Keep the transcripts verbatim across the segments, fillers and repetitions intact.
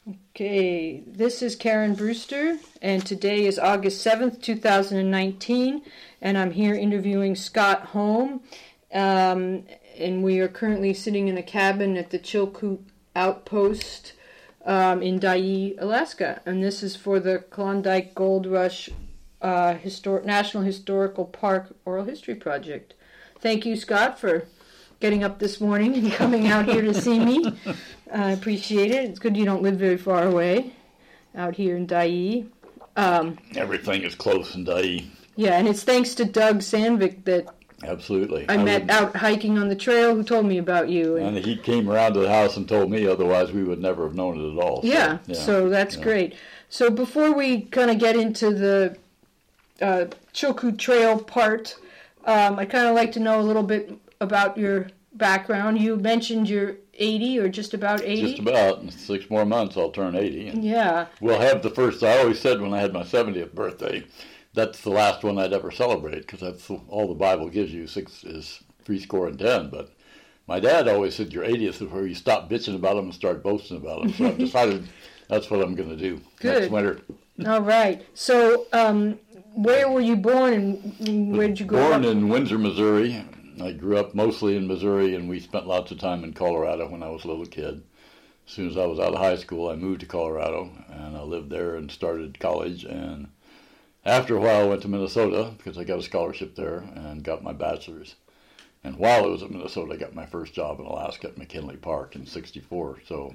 Okay, this is Karen Brewster, and today is August seventh, two thousand nineteen, and I'm here interviewing Scott Holm, um, and we are currently sitting in a cabin at the Chilkoot Outpost um, in Dyea, Alaska, and this is for the Klondike Gold Rush uh, Histor- National Historical Park Oral History Project. Thank you, Scott, for getting up this morning and coming out here to see me. I appreciate it. It's good you don't live very far away out here in Dyea. Um, Everything is close in Dyea. Yeah, and it's thanks to Doug Sandvik that Absolutely. I, I met would, out hiking on the trail who told me about you. And, and he came around to the house and told me, otherwise we would never have known it at all. So, yeah, yeah, so that's yeah. great. So before we kind of get into the uh, Chilkoot Trail part, um, I'd kind of like to know a little bit about your background. You mentioned you're eighty or just about eighty? Just about. In six more months I'll turn eighty. And yeah. We'll have the first, I always said when I had my seventieth birthday, that's the last one I'd ever celebrate, because that's all the Bible gives you, six is three score and ten. But my dad always said your eightieth is where you stop bitching about them and start boasting about them. So I've decided that's what I'm going to do Good. next winter. All right. So um, where were you born and where did you grow born up? Born in Windsor, Missouri. I grew up mostly in Missouri, and we spent lots of time in Colorado when I was a little kid. As soon as I was out of high school, I moved to Colorado, and I lived there and started college. And after a while, I went to Minnesota because I got a scholarship there and got my bachelor's. And while I was at Minnesota, I got my first job in Alaska at McKinley Park in sixty-four. So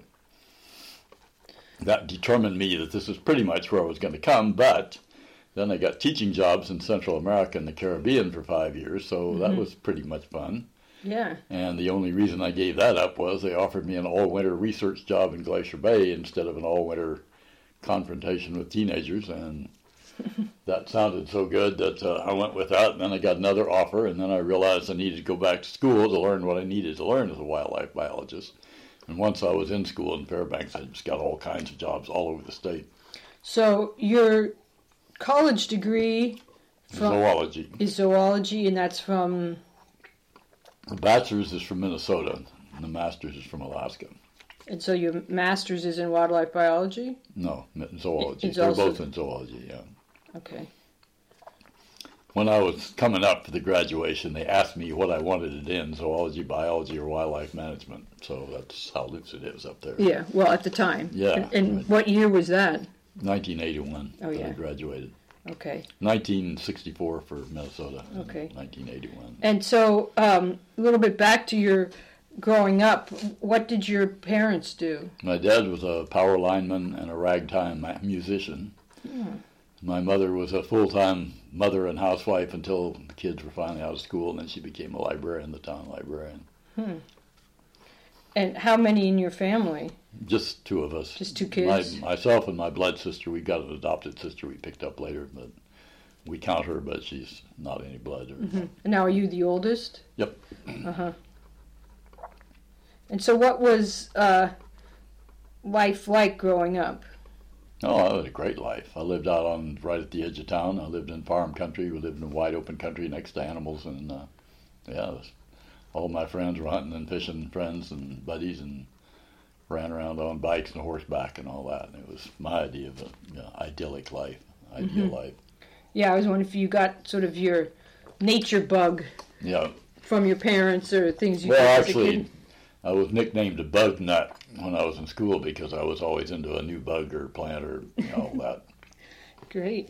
that determined me that this is pretty much where I was going to come, but then I got teaching jobs in Central America and the Caribbean for five years, so mm-hmm. that was pretty much fun. Yeah. And the only reason I gave that up was they offered me an all-winter research job in Glacier Bay instead of an all-winter confrontation with teenagers, and that sounded so good that uh, I went with that, and then I got another offer, and then I realized I needed to go back to school to learn what I needed to learn as a wildlife biologist. And once I was in school in Fairbanks, I just got all kinds of jobs all over the state. So you're... college degree from zoology is zoology, and that's from the bachelor's is from Minnesota, and the master's is from Alaska. And so your master's is in wildlife biology? No, in zoology. It's They're also... both in zoology. Yeah. Okay. When I was coming up for the graduation, they asked me what I wanted it in: zoology, biology, or wildlife management. So that's how loose it is up there. Yeah. Well, at the time. Yeah. And, and right. What year was that? nineteen eighty-one. Oh, yeah. I graduated. Okay. nineteen sixty-four for Minnesota. Okay. nineteen eighty-one. And so, um, a little bit back to your growing up, what did your parents do? My dad was a power lineman and a ragtime musician. Yeah. My mother was a full-time mother and housewife until the kids were finally out of school, and then she became a librarian, the town librarian. Hmm. And how many in your family? Just two of us. Just two kids? My, myself and my blood sister. We got an adopted sister we picked up later, but we count her, but she's not any blood. Or mm-hmm. And now are you the oldest? Yep. Uh-huh. And so what was uh, life like growing up? Oh, it was a great life. I lived out on right at the edge of town. I lived in farm country. We lived in wide open country next to animals, and uh, yeah, it was, all my friends were hunting and fishing, friends and buddies, and ran around on bikes and horseback and all that. And it was my idea of a you know, idyllic life, ideal mm-hmm. life. Yeah, I was wondering if you got sort of your nature bug yeah. from your parents or things you well, did actually, as a kid. I was nicknamed a bug nut when I was in school because I was always into a new bug or plant or you know, all that. Great.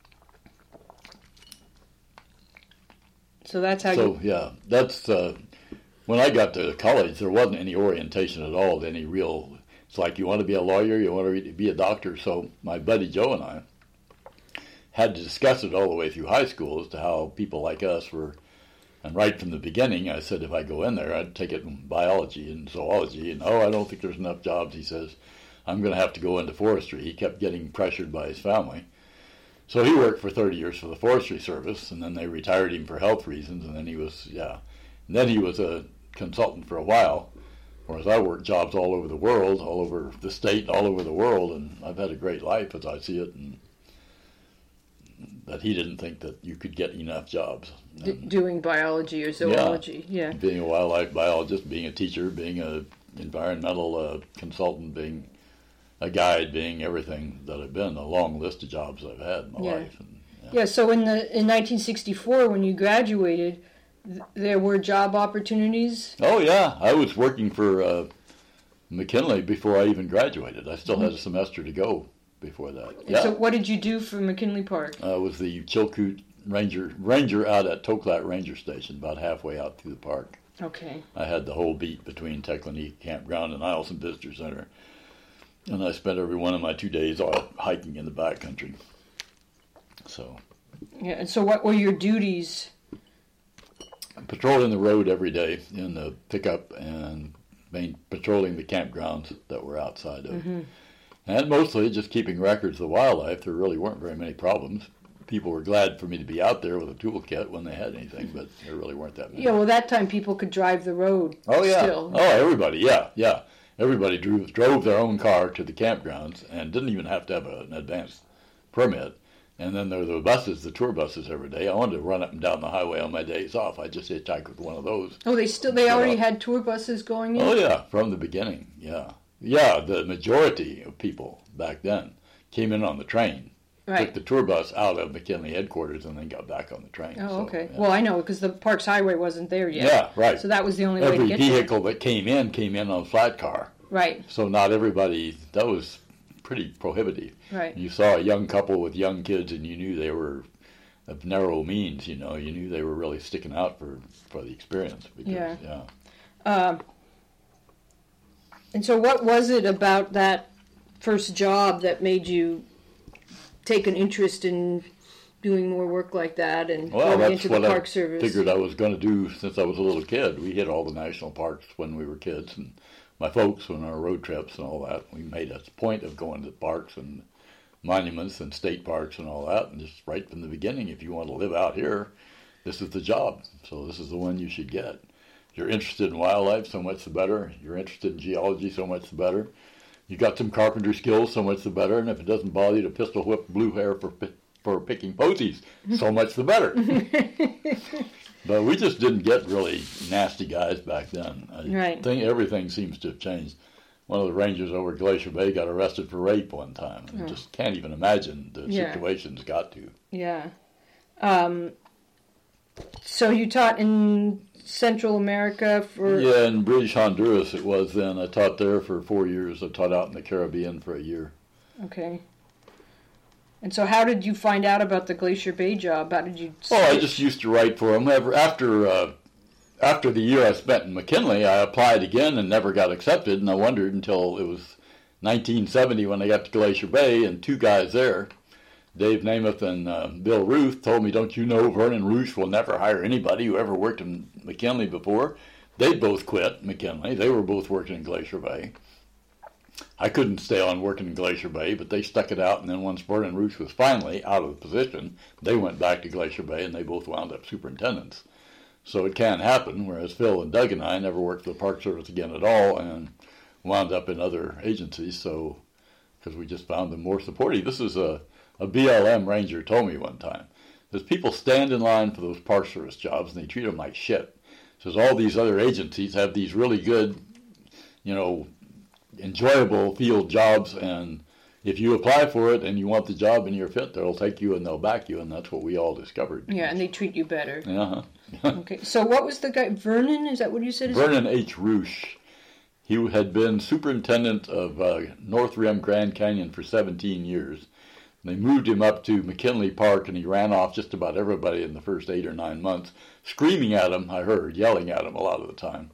So that's how so, you... So, yeah, that's... Uh, when I got to college, there wasn't any orientation at all to any real... It's like, you want to be a lawyer, you want to be a doctor. So my buddy Joe and I had to discuss it all the way through high school as to how people like us were... And right from the beginning, I said if I go in there, I'd take it in biology and zoology. And, oh, I don't think there's enough jobs. He says, I'm going to have to go into forestry. He kept getting pressured by his family. So he worked for thirty years for the Forestry Service, and then they retired him for health reasons. And then he was, yeah. And then he was a consultant for a while, whereas I worked jobs all over the world, all over the state, all over the world. And I've had a great life as I see it. And that he didn't think that you could get enough jobs. D- doing biology or zoology, yeah. yeah. Being a wildlife biologist, being a teacher, being a environmental uh, consultant, being a guide being everything that I've been, a long list of jobs I've had in my yeah. life. And, yeah. yeah, so in the in nineteen sixty-four, when you graduated, th- there were job opportunities? Oh, yeah. I was working for uh, McKinley before I even graduated. I still mm-hmm. had a semester to go before that. Yeah. So what did you do for McKinley Park? I was the Chilkoot Ranger Ranger out at Toklat Ranger Station, about halfway out through the park. Okay. I had the whole beat between Teclonique Campground and Eielson Visitor Center. And I spent every one of my two days all hiking in the backcountry. So. Yeah, and so what were your duties? Patrolling the road every day in the pickup and main, patrolling the campgrounds that were outside of. Mm-hmm. And mostly just keeping records of the wildlife. There really weren't very many problems. People were glad for me to be out there with a toolkit when they had anything, but there really weren't that many. Yeah, well, that time people could drive the road. Oh, yeah. Still. Oh, everybody, yeah, yeah. Everybody drove, drove their own car to the campgrounds and didn't even have to have a, an advance permit. And then there were the buses, the tour buses every day. I wanted to run up and down the highway on my days off. I just hitchhiked with one of those. Oh, they still, they already had tour buses going in? Oh, yeah, from the beginning, yeah. Yeah, the majority of people back then came in on the train. Right. Took the tour bus out of McKinley headquarters and then got back on the train. Oh, so, okay. Yeah. Well, I know, because the Parks Highway wasn't there yet. Yeah, right. So that was the only Every way to get vehicle there. that came in came in on a flat car. Right. So not everybody, that was pretty prohibitive. Right. You saw a young couple with young kids and you knew they were of narrow means, you know. You knew they were really sticking out for, for the experience. Because, yeah. yeah. Uh, and so what was it about that first job that made you take an interest in doing more work like that and well, going that's into the what Park I Service? Figured I was going to do since I was a little kid. We hit all the national parks when we were kids, and my folks on our road trips and all that. We made a point of going to parks and monuments and state parks and all that, and just right from the beginning, if you want to live out here, this is the job. So this is the one you should get. If you're interested in wildlife, so much the better. You're interested in geology, so much the better. You got some carpenter skills, so much the better. And if it doesn't bother you to pistol whip blue hair for for picking posies, so much the better. But we just didn't get really nasty guys back then. I right. think everything seems to have changed. One of the rangers over at Glacier Bay got arrested for rape one time. I oh. just can't even imagine the yeah. situations got to. Yeah. Um, so you taught in Central America for... Yeah, in British Honduras it was then. I taught there for four years. I taught out in the Caribbean for a year. Okay. And so how did you find out about the Glacier Bay job? How did you... Oh, I just used to write for them. After, uh, after the year I spent in McKinley, I applied again and never got accepted, and I wondered until it was nineteen seventy when I got to Glacier Bay, and two guys there, Dave Namath and uh, Bill Ruth, told me, don't you know Vernon Roosh will never hire anybody who ever worked in McKinley before? They'd both quit McKinley. They were both working in Glacier Bay. I couldn't stay on working in Glacier Bay, but they stuck it out, and then once Vernon Roosh was finally out of the position, they went back to Glacier Bay, and they both wound up superintendents. So it can happen, whereas Phil and Doug and I never worked for the Park Service again at all and wound up in other agencies, so because we just found them more supportive. This is a, a B L M ranger told me one time. Says people stand in line for those Park Service jobs, and they treat them like shit. Says all these other agencies have these really good, you know, enjoyable field jobs, and if you apply for it and you want the job and you're fit, they'll take you and they'll back you, and that's what we all discovered. Yeah, and they treat you better. Uh-huh. Okay, so what was the guy, Vernon, is that what you said? Vernon H. Roosh. He had been superintendent of uh, North Rim Grand Canyon for seventeen years. They moved him up to McKinley Park, and he ran off just about everybody in the first eight or nine months, screaming at him, I heard, yelling at him a lot of the time.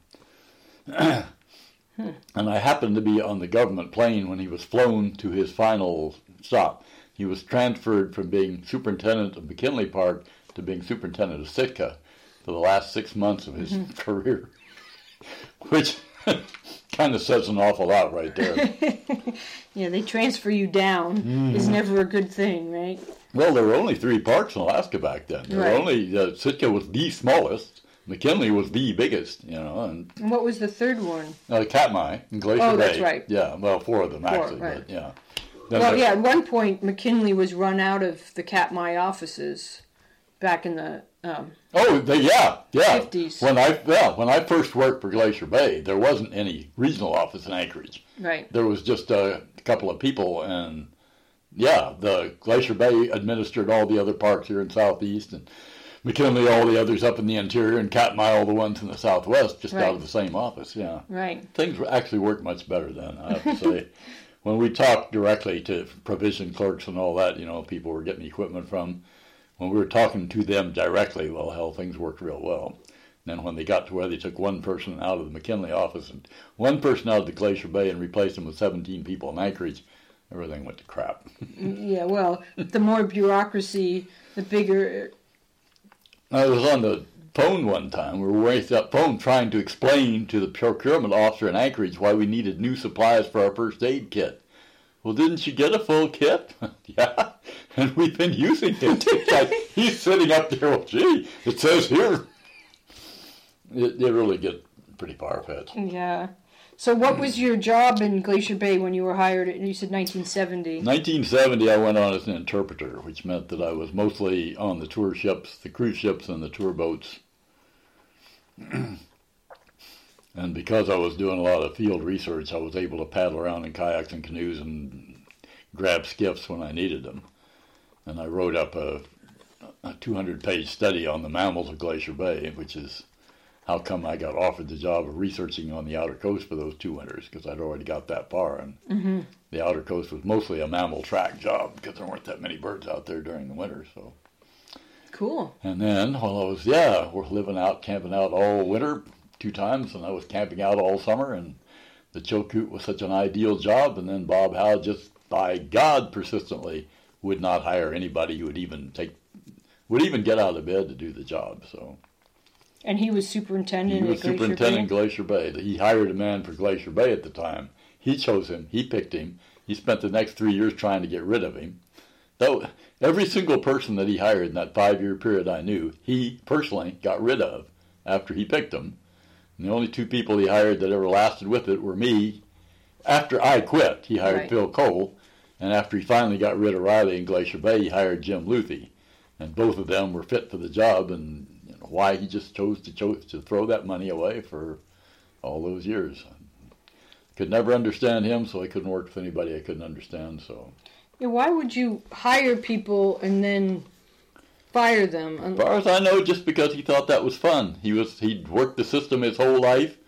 Hmm. And I happened to be on the government plane when he was flown to his final stop. He was transferred from being superintendent of McKinley Park to being superintendent of Sitka for the last six months of his mm-hmm. career, which kind of says an awful lot right there. Yeah, they transfer you down mm-hmm. is never a good thing, right? Well, there were only three parks in Alaska back then. There right. were only uh, Sitka was the smallest. McKinley was the biggest, you know. And, and what was the third one? Uh, Katmai and Glacier oh, Bay. that's right. Yeah, well, four of them four, actually, right. but yeah. Then well, yeah, at one point, McKinley was run out of the Katmai offices back in the um, oh, they, yeah, yeah. fifties. When I, yeah, when I first worked for Glacier Bay, there wasn't any regional office in Anchorage. Right. There was just a couple of people, and yeah, the Glacier Bay administered all the other parks here in Southeast, and McKinley all the others up in the interior, and Katmai all the ones in the Southwest, just right. out of the same office. Yeah, right. Things actually worked much better then, I have to say. When we talked directly to provision clerks and all that, you know, people were getting equipment from. When we were talking to them directly, well, hell, things worked real well. And then when they got to where they took one person out of the McKinley office and one person out of the Glacier Bay and replaced them with seventeen people in Anchorage, everything went to crap. Yeah, well, the more bureaucracy, the bigger. I was on the phone one time. We were raised up phone trying to explain to the procurement officer in Anchorage why we needed new supplies for our first aid kit. Well, didn't you get a full kit? Yeah, and we've been using it. It's like he's sitting up there, well, gee, it says here. It, it really get pretty far-fetched. Yeah. So what was your job in Glacier Bay when you were hired? You said nineteen seventy. nineteen seventy, I went on as an interpreter, which meant that I was mostly on the tour ships, the cruise ships, and the tour boats. And because I was doing a lot of field research, I was able to paddle around in kayaks and canoes and grab skiffs when I needed them. And I wrote up a, a two hundred page study on the mammals of Glacier Bay, which is how come I got offered the job of researching on the outer coast for those two winters, because I'd already got that far. And mm-hmm. the outer coast was mostly a mammal track job because there weren't that many birds out there during the winter. So cool. And then while I was, yeah, we're living out, camping out all winter, two times, and I was camping out all summer, and the Chilkoot was such an ideal job, and then Bob Howe just, by God, persistently would not hire anybody who would even take, would even get out of bed to do the job, so. And he was superintendent He was at Glacier superintendent Bay? Glacier Bay. He hired a man for Glacier Bay at the time. He chose him. He picked him. He spent the next three years trying to get rid of him. Though every single person that he hired in that five-year period I knew, he personally got rid of after he picked them. And the only two people he hired that ever lasted with it were me. After I quit, he hired right. Phil Cole. And after he finally got rid of Riley in Glacier Bay, he hired Jim Luthie. And both of them were fit for the job, and you know, why he just chose to chose to throw that money away for all those years. Could never understand him, so I couldn't work with anybody I couldn't understand. So, yeah, why would you hire people and then fire them? As far as I know, just because he thought that was fun. He was he'd worked the system his whole life,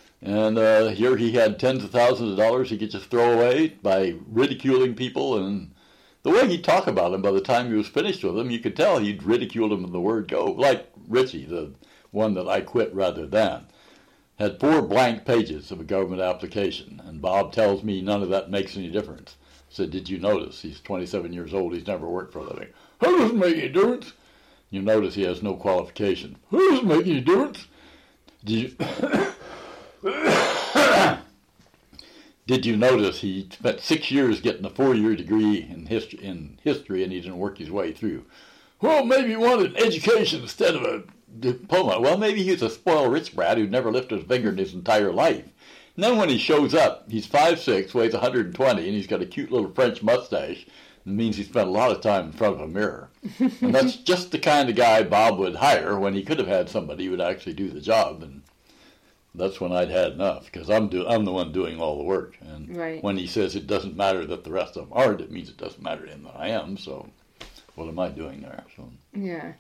and uh, here he had tens of thousands of dollars he could just throw away by ridiculing people. And the way he'd talk about them, by the time he was finished with them, you could tell he'd ridiculed them in the word go. Like Richie, the one that I quit rather than, had four blank pages of a government application, and Bob tells me none of that makes any difference. I said, did you notice? He's twenty-seven years old. He's never worked for a living. That doesn't make any difference. You notice he has no qualification. That doesn't make any difference. Did you, Did you notice he spent six years getting a four-year degree in history, in history, and he didn't work his way through? Well, maybe he wanted an education instead of a diploma. Well, maybe he was a spoiled rich brat who'd never lifted a finger in his entire life. And then when he shows up, he's five six, weighs one hundred twenty, and he's got a cute little French mustache. It means he spent a lot of time in front of a mirror. And that's just the kind of guy Bob would hire when he could have had somebody who would actually do the job. And that's when I'd had enough, because I'm do I'm the one doing all the work. And right. when he says it doesn't matter that the rest of them aren't, it means it doesn't matter to him that I am. So what am I doing there? So yeah.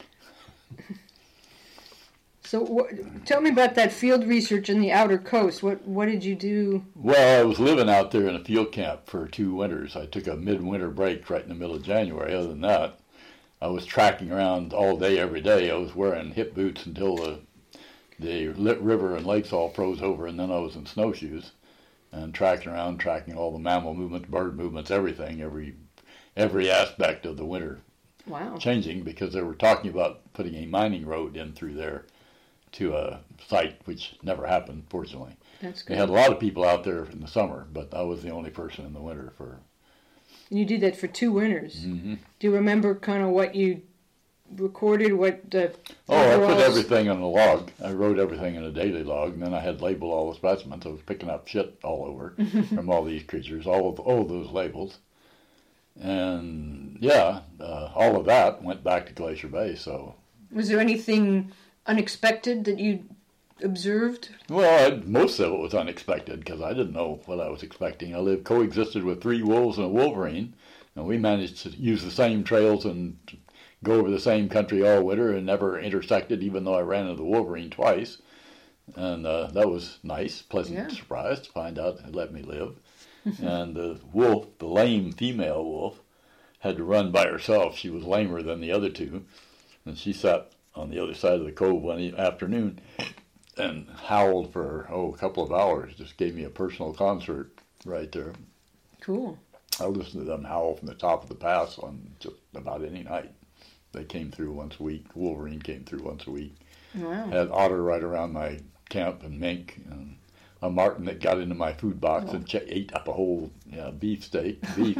So what, tell me about that field research in the outer coast. What what did you do? Well, I was living out there in a field camp for two winters. I took a midwinter break right in the middle of January. Other than that, I was tracking around all day, every day. I was wearing hip boots until the the river and lakes all froze over, and then I was in snowshoes and tracking around, tracking all the mammal movements, bird movements, everything, every every aspect of the winter. Wow. Changing, because they were talking about putting a mining road in through there to a site, which never happened, fortunately. That's good. They had a lot of people out there in the summer, but I was the only person in the winter for. And you did that for two winters. Mm-hmm. Do you remember kind of what you recorded? What the Oh, I put everything on a log. I wrote everything in a daily log, and then I had labeled all the specimens. I was picking up shit all over from all these creatures, all of all of those labels. And yeah, uh, all of that went back to Glacier Bay. So, was there anything unexpected that you observed? Well, I, most of it was unexpected because I didn't know what I was expecting. I lived coexisted with three wolves and a wolverine, and we managed to use the same trails and go over the same country all winter and never intersected, even though I ran into the wolverine twice. And uh, that was nice, pleasant yeah. surprise to find out it let me live. And the wolf, the lame female wolf, had to run by herself. She was lamer than the other two, and she sat on the other side of the cove one afternoon and howled for, oh, a couple of hours. Just gave me a personal concert right there. Cool. I listened to them howl from the top of the pass on just about any night. They came through once a week. Wolverine came through once a week. Wow. Had otter right around my camp and mink. And a marten that got into my food box oh. and ch- ate up a whole you know, beef steak, beef.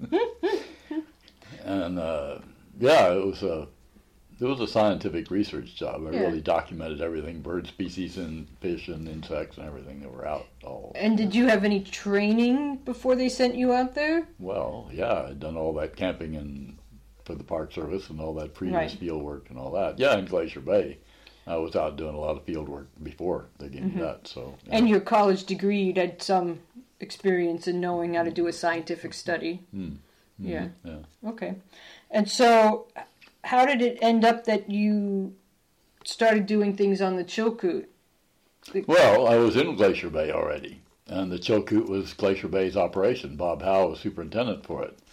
and uh, yeah, it was a it was a scientific research job. I yeah. really documented everything: bird species and fish and insects and everything that were out. All and did you have any training before they sent you out there? Well, yeah, I'd done all that camping and for the Park Service and all that previous right. field work and all that. Yeah, in Glacier Bay. I was out doing a lot of field work before they gave mm-hmm. me that. So, yeah. And your college degree, you had some experience in knowing how to do a scientific study. Mm-hmm. Yeah. yeah. Okay. And so, how did it end up that you started doing things on the Chilkoot? Well, I was in Glacier Bay already, and the Chilkoot was Glacier Bay's operation. Bob Howe was superintendent for it.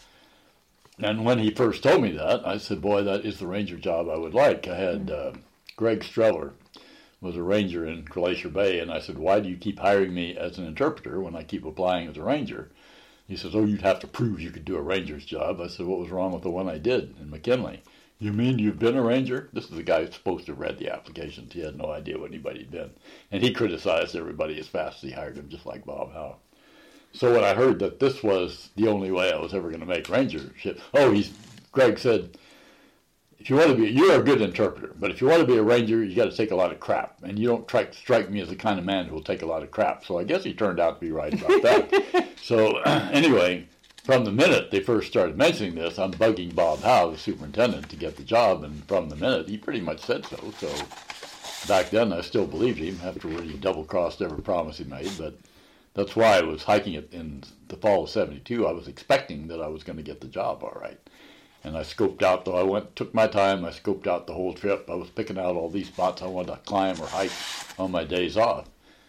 And when he first told me that, I said, boy, that is the ranger job I would like. I had... Mm-hmm. Uh, Greg Streller was a ranger in Glacier Bay, and I said, why do you keep hiring me as an interpreter when I keep applying as a ranger? He says, oh, you'd have to prove you could do a ranger's job. I said, what was wrong with the one I did in McKinley? You mean you've been a ranger? This is the guy who's supposed to have read the applications. He had no idea what anybody had been. And he criticized everybody as fast as he hired him, just like Bob Howe. So when I heard that this was the only way I was ever going to make rangership, oh, he's, Greg said, if you want to be, you're a good interpreter, but if you want to be a ranger, you got to take a lot of crap. And you don't try, strike me as the kind of man who will take a lot of crap. So I guess he turned out to be right about that. So anyway, from the minute they first started mentioning this, I'm bugging Bob Howe, the superintendent, to get the job. And from the minute, he pretty much said so. So back then, I still believed him. Afterward, he double-crossed every promise he made. But that's why I was hiking it in the fall of seventy-two. I was expecting that I was going to get the job all right. And I scoped out, though I went, took my time, I scoped out the whole trip. I was picking out all these spots I wanted to climb or hike on my days off.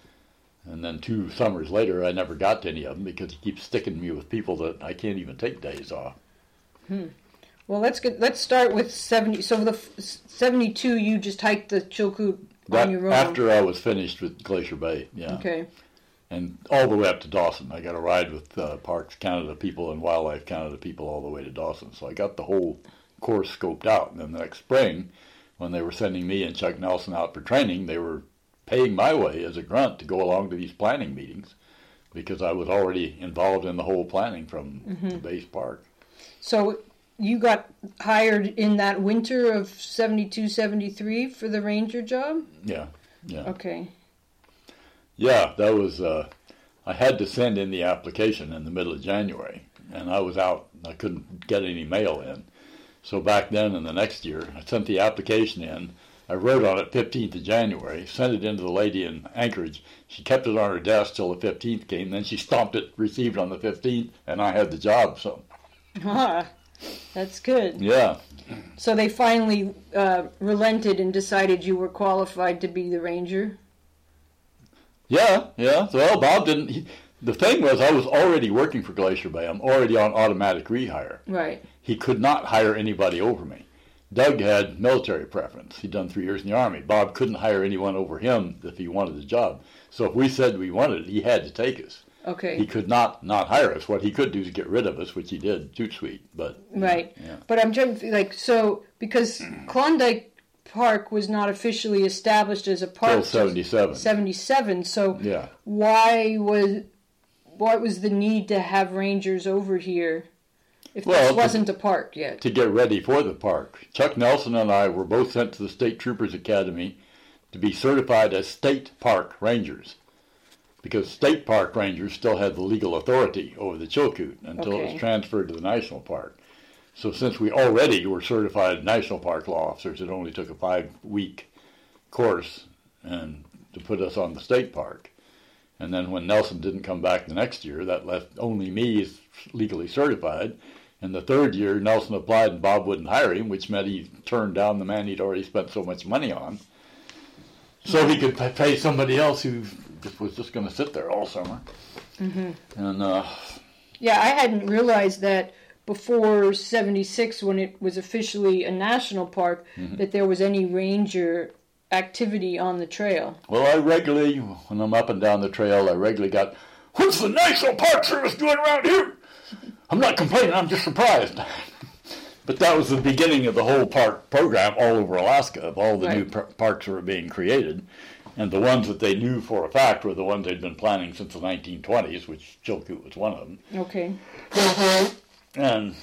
And then two summers later, I never got to any of them because he keeps sticking me with people that I can't even take days off. Hmm. Well, let's get let's start with seventy. So the seventy-two, you just hiked the Chilkoot on your own. After I was finished with Glacier Bay, yeah. Okay. And all the way up to Dawson. I got a ride with uh, Parks Canada people and Wildlife Canada people all the way to Dawson. So I got the whole course scoped out. And then the next spring, when they were sending me and Chuck Nelson out for training, they were paying my way as a grunt to go along to these planning meetings because I was already involved in the whole planning from mm-hmm. the base park. So you got hired in that winter of seventy-two, seventy-three for the ranger job? Yeah, yeah. Okay. Yeah, that was, uh, I had to send in the application in the middle of January, and I was out. I couldn't get any mail in. So back then in the next year, I sent the application in. I wrote on it fifteenth of January, sent it in to the lady in Anchorage. She kept it on her desk till the fifteenth came. Then she stomped it, received on the fifteenth, and I had the job. So, ah, that's good. Yeah. So they finally uh, relented and decided you were qualified to be the ranger? Yeah, yeah. Well, Bob didn't. He, the thing was, I was already working for Glacier Bay. I'm already on automatic rehire. Right. He could not hire anybody over me. Doug had military preference. He'd done three years in the Army. Bob couldn't hire anyone over him if he wanted the job. So if we said we wanted it, he had to take us. Okay. He could not not hire us. What he could do is get rid of us, which he did, toot sweet. But right. Yeah. But I'm trying to like so because Klondike Park was not officially established as a park until seventy-seven. seventy-seven. So yeah. why was what was the need to have rangers over here if well, this wasn't to, a park yet? To get ready for the park. Chuck Nelson and I were both sent to the State Troopers Academy to be certified as state park rangers, because state park rangers still had the legal authority over the Chilkoot until okay. it was transferred to the national park. So since we already were certified national park law officers, it only took a five-week course, and to put us on the state park. And then when Nelson didn't come back the next year, that left only me as legally certified. And the third year, Nelson applied and Bob wouldn't hire him, which meant he turned down the man he'd already spent so much money on. So he could pay somebody else who just was just going to sit there all summer. Mm-hmm. And uh, yeah, I hadn't realized that before seventy-six, when it was officially a national park, mm-hmm. that there was any ranger activity on the trail. Well, I regularly, when I'm up and down the trail, I regularly got, "What's the National Park Service doing around here?" I'm not complaining, I'm just surprised. But that was the beginning of the whole park program all over Alaska, of all the right. new par- parks that were being created. And the ones that they knew for a fact were the ones they'd been planning since the nineteen twenties, which Chilkoot was one of them. Okay. And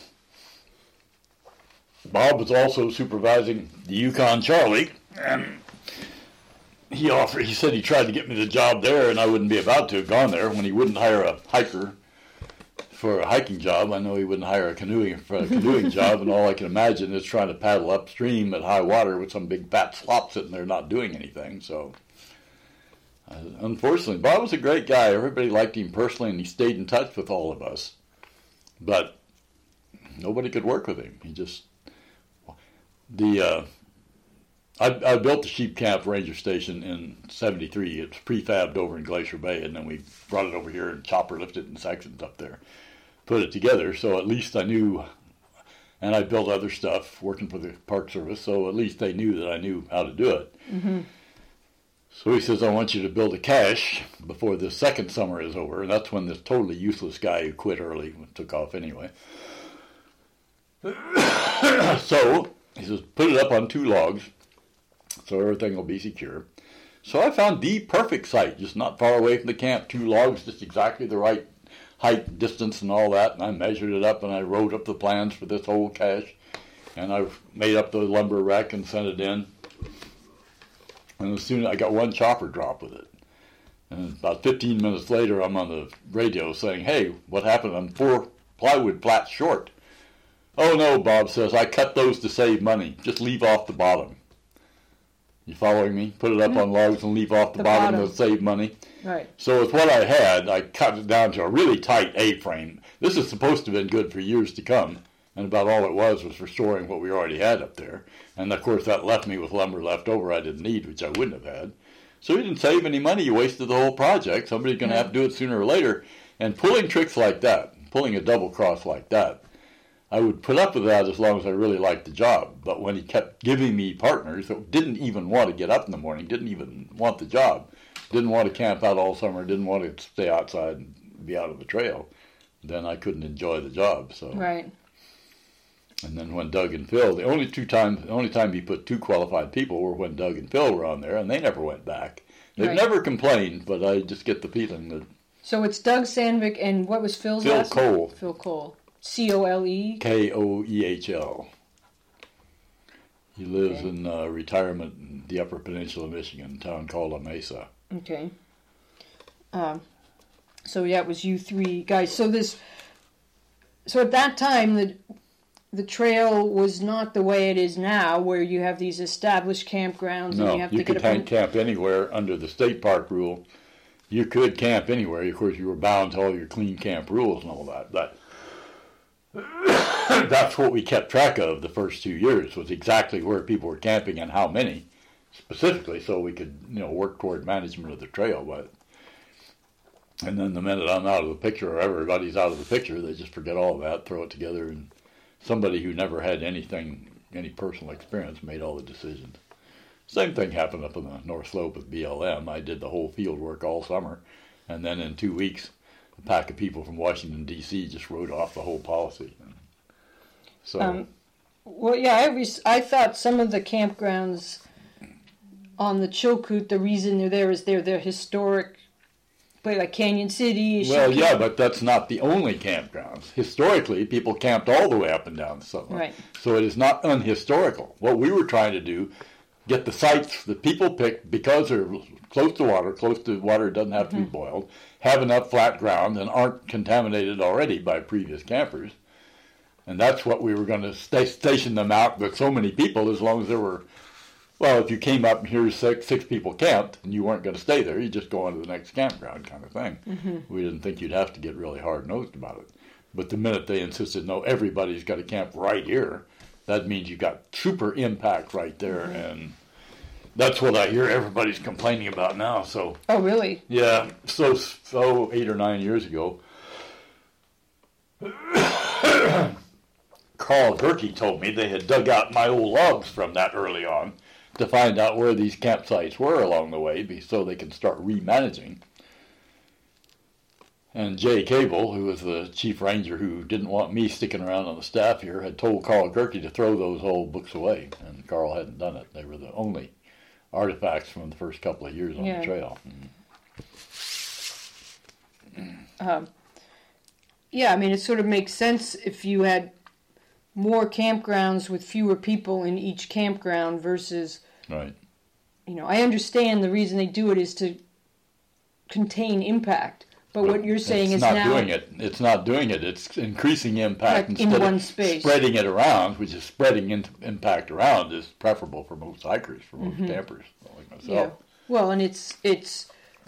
Bob was also supervising the Yukon Charlie, and he offered, he said he tried to get me the job there, and I wouldn't be about to have gone there when he wouldn't hire a hiker for a hiking job. I know he wouldn't hire a canoeing for a canoeing job, and all I can imagine is trying to paddle upstream at high water with some big fat slop sitting there not doing anything. So, uh, unfortunately, Bob was a great guy. Everybody liked him personally, and he stayed in touch with all of us. But nobody could work with him. He just the uh, I, I built the Sheep Camp Ranger Station in seventy-three. It was prefabbed over in Glacier Bay, and then we brought it over here and chopper lifted in sections up there. Put it together, so at least I knew, and I built other stuff working for the Park Service, so at least they knew that I knew how to do it. Mm-hmm. So he says, I want you to build a cache before the second summer is over, and that's when this totally useless guy who quit early took off anyway. So he says, put it up on two logs, so everything will be secure. So I found the perfect site, just not far away from the camp, two logs, just exactly the right height, distance, and all that, and I measured it up, and I wrote up the plans for this whole cache, and I made up the lumber rack and sent it in, and as soon as I got one chopper drop with it, and about fifteen minutes later, I'm on the radio saying, hey, what happened? I'm four plywood plats short. Oh no, Bob says, I cut those to save money. Just leave off the bottom. You following me? Put it up mm-hmm. on logs and leave off the, the bottom, bottom to save money. Right. So with what I had, I cut it down to a really tight A-frame. This is supposed to have been good for years to come, and about all it was was restoring what we already had up there. And of course that left me with lumber left over I didn't need, which I wouldn't have had. So you didn't save any money, you wasted the whole project. Somebody's going to yeah. have to do it sooner or later. And pulling tricks like that, pulling a double cross like that, I would put up with that as long as I really liked the job. But when he kept giving me partners that didn't even want to get up in the morning, didn't even want the job, didn't want to camp out all summer, didn't want to stay outside and be out of the trail, then I couldn't enjoy the job. So right. And then when Doug and Phil, the only two times, the only time he put two qualified people were when Doug and Phil were on there, and they never went back. They've right. never complained, but I just get the feeling that. So it's Doug Sandvik and what was Phil's Phil last Cole. name? Phil Cole. C O L E? K O E H L. He lives okay. in uh, retirement in the Upper Peninsula of Michigan, a town called La Mesa. Okay. Um, so yeah, it was you three guys. So this, so at that time, the the trail was not the way it is now, where you have these established campgrounds no, and you have you to get could up and camp anywhere under the state park rule. You could camp anywhere. Of course, you were bound to all your clean camp rules and all that, but that's what we kept track of the first two years, was exactly where people were camping and how many, specifically, so we could, you know, work toward management of the trail. But and then the minute I'm out of the picture, or everybody's out of the picture, they just forget all of that, throw it together, and somebody who never had anything, any personal experience, made all the decisions. Same thing happened up on the North Slope with B L M. I did the whole field work all summer, and then in two weeks, a pack of people from Washington, D C just wrote off the whole policy. So, um, well, yeah, I, res- I thought some of the campgrounds on the Chilkoot, the reason they're there is they're they're historic, like Canyon City. Well, Chilkoot. yeah, but that's not the only campgrounds. Historically, people camped all the way up and down the Sunlight. Right. So it is not unhistorical. What we were trying to do, get the sites that people picked because they're close to water, close to water that doesn't have to mm-hmm. be boiled, have enough flat ground and aren't contaminated already by previous campers. And that's what we were going to stay, station them out with so many people, as long as there were Well, if you came up and here's six, six people camped and you weren't going to stay there, you just go on to the next campground kind of thing. Mm-hmm. We didn't think you'd have to get really hard-nosed about it. But the minute they insisted, no, everybody's got to camp right here, that means you got super impact right there. Mm-hmm. And that's what I hear everybody's complaining about now. So. Oh, really? Yeah. So, so eight or nine years ago, Carl Gerke told me they had dug out my old logs from that early on to find out where these campsites were along the way so they can start remanaging. And Jay Cable, who was the chief ranger who didn't want me sticking around on the staff here, had told Carl Gerke to throw those old books away, and Carl hadn't done it. They were the only artifacts from the first couple of years on yeah. the trail. Mm. Um, yeah, I mean, it sort of makes sense if you had more campgrounds with fewer people in each campground versus, right. you know, I understand the reason they do it is to contain impact. But what you're saying it's is not now doing it. It's not doing it. It's increasing impact in instead one of space. Spreading it around, which is spreading in, impact around, is preferable for most hikers, for most mm-hmm. campers like myself. Yeah. Well, and it's it's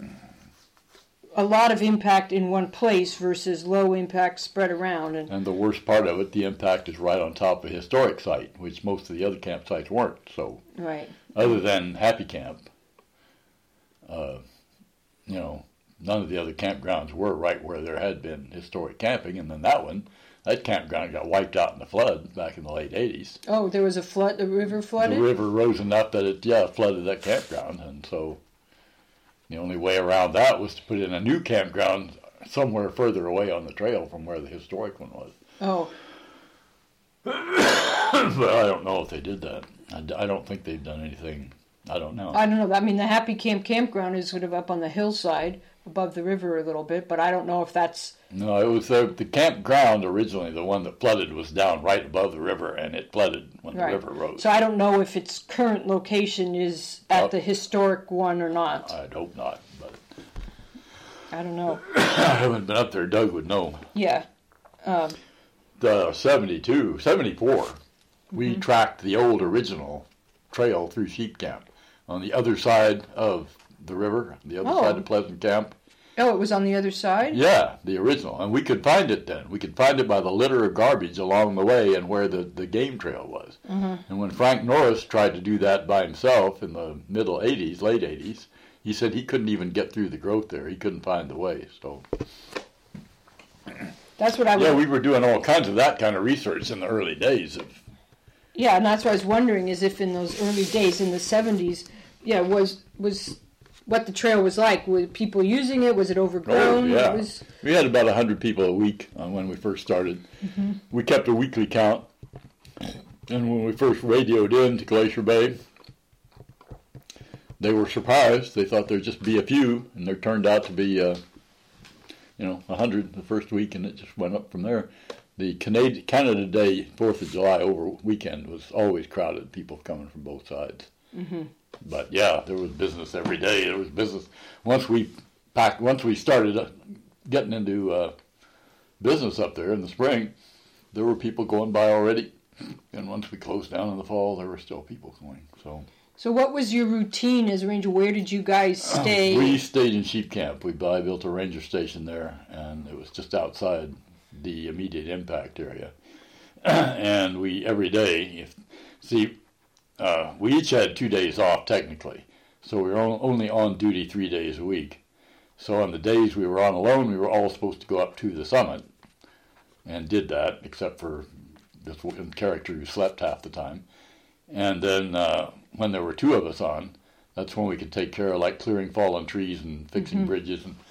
a lot of impact in one place versus low impact spread around. And, and the worst part of it, the impact is right on top of a historic site, which most of the other campsites weren't. So, right. Other than Happy Camp, uh, you know. None of the other campgrounds were right where there had been historic camping, and then that one, that campground got wiped out in the flood back in the late eighties. Oh, there was a flood, the river flooded? The river rose enough that it, yeah, flooded that campground, and so the only way around that was to put in a new campground somewhere further away on the trail from where the historic one was. Oh. But I don't know if they did that. I, I don't think they've done anything. I don't know. I don't know. I mean, the Happy Camp campground is sort of up on the hillside above the river a little bit, but I don't know if that's... No, it was the, the campground originally, the one that flooded, was down right above the river, and it flooded when right. the river rose. So I don't know if its current location is at well, the historic one or not. I'd hope not, but... I don't know. I haven't been up there. Doug would know. Yeah. Um, the seventy-two, seventy-four, mm-hmm. we tracked the old original trail through Sheep Camp on the other side of the river, the other oh. side of Pleasant Camp. Oh, it was on the other side? Yeah, the original. And we could find it then. We could find it by the litter of garbage along the way and where the, the game trail was. Mm-hmm. And when Frank Norris tried to do that by himself in the middle eighties, late eighties, he said he couldn't even get through the growth there. He couldn't find the way. So that's what I was... Yeah, we were doing all kinds of that kind of research in the early days of... Yeah, and that's what I was wondering, is if in those early days, in the seventies, yeah, was was what the trail was like. Were people using it? Was it overgrown? Oh, yeah. It was... We had about one hundred people a week uh, when we first started. Mm-hmm. We kept a weekly count. And when we first radioed in to Glacier Bay, they were surprised. They thought there'd just be a few, and there turned out to be, uh, you know, one hundred the first week, and it just went up from there. The Canada, Canada Day, fourth of July over weekend was always crowded, people coming from both sides. Mm-hmm. But yeah, there was business every day. There was business. Once we packed, once we started getting into uh, business up there in the spring, there were people going by already. And once we closed down in the fall, there were still people going. So, so what was your routine as a ranger? Where did you guys stay? Uh, we stayed in Sheep Camp. We I built a ranger station there, and it was just outside the immediate impact area. And we, every day, if see, uh, we each had two days off technically, so we were only on duty three days a week. So on the days we were on alone, we were all supposed to go up to the summit, and did that, except for this one character who slept half the time. And then uh, when there were two of us on, that's when we could take care of like clearing fallen trees and fixing mm-hmm. bridges. And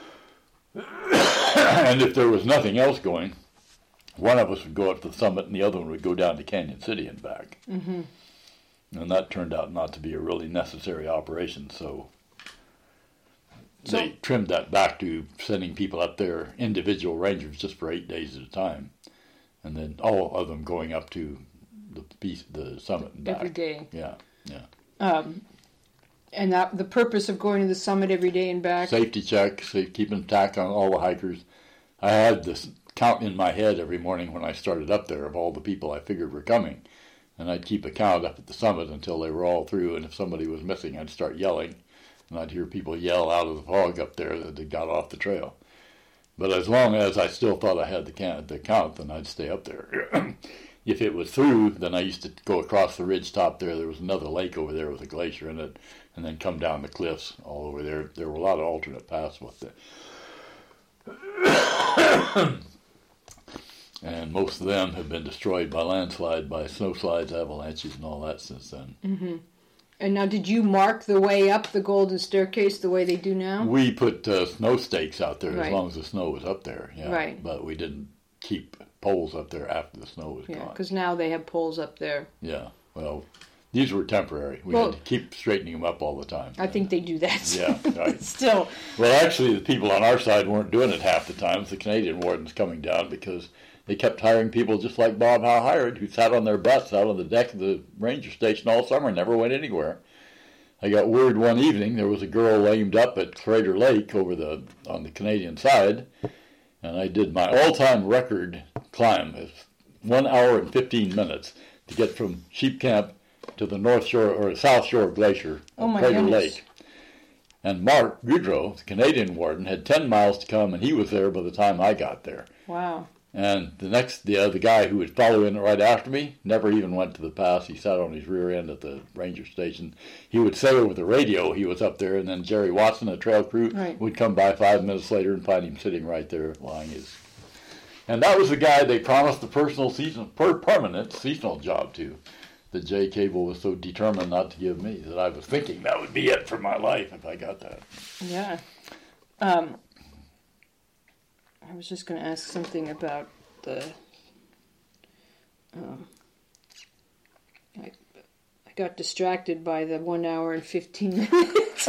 and if there was nothing else going, one of us would go up to the summit and the other one would go down to Canyon City and back. Mm-hmm. And that turned out not to be a really necessary operation, so, so they trimmed that back to sending people up there, individual rangers, just for eight days at a time. And then all of them going up to the piece, the summit and back. Every day. Yeah, yeah. Um, and that the purpose of going to the summit every day and back? Safety check, safe, keeping track on all the hikers. I had this count in my head every morning when I started up there of all the people I figured were coming. And I'd keep a count up at the summit until they were all through, and if somebody was missing, I'd start yelling, and I'd hear people yell out of the fog up there that they got off the trail. But as long as I still thought I had the count, the count then I'd stay up there. If it was through, then I used to go across the ridge top there. There was another lake over there with a glacier in it, and then come down the cliffs all over there. There were a lot of alternate paths with it. And most of them have been destroyed by landslide, by snowslides, avalanches, and all that since then. Mm-hmm. And now, did you mark the way up the Golden Staircase the way they do now? We put uh, snow stakes out there right. as long as the snow was up there. Yeah. Right. But we didn't keep poles up there after the snow was yeah, gone. Yeah, because now they have poles up there. Yeah. Well, these were temporary. We well, had to keep straightening them up all the time. I think they do that. Yeah, right. Still. Well, actually, the people on our side weren't doing it half the time. The Canadian wardens coming down because they kept hiring people just like Bob Howe hired, who sat on their butts out on the deck of the ranger station all summer and never went anywhere. I got word one evening there was a girl lamed up at Crater Lake over the on the Canadian side, and I did my all-time record climb. It's one hour and fifteen minutes to get from Sheep Camp to the north shore or south shore of Glacier, oh my Crater goodness. Lake. And Mark Goudreau, the Canadian warden, had ten miles to come, and he was there by the time I got there. Wow. And the next, the other guy who would follow in right after me never even went to the pass. He sat on his rear end at the ranger station. He would say over the radio he was up there, and then Jerry Watson, a trail crew, right. would come by five minutes later and find him sitting right there lying his. And that was the guy they promised the personal season, per permanent seasonal job to. That Jay Cable was so determined not to give me that I was thinking that would be it for my life if I got that. Yeah. Um. I was just going to ask something about the. Um, I, I got distracted by the one hour and fifteen minutes.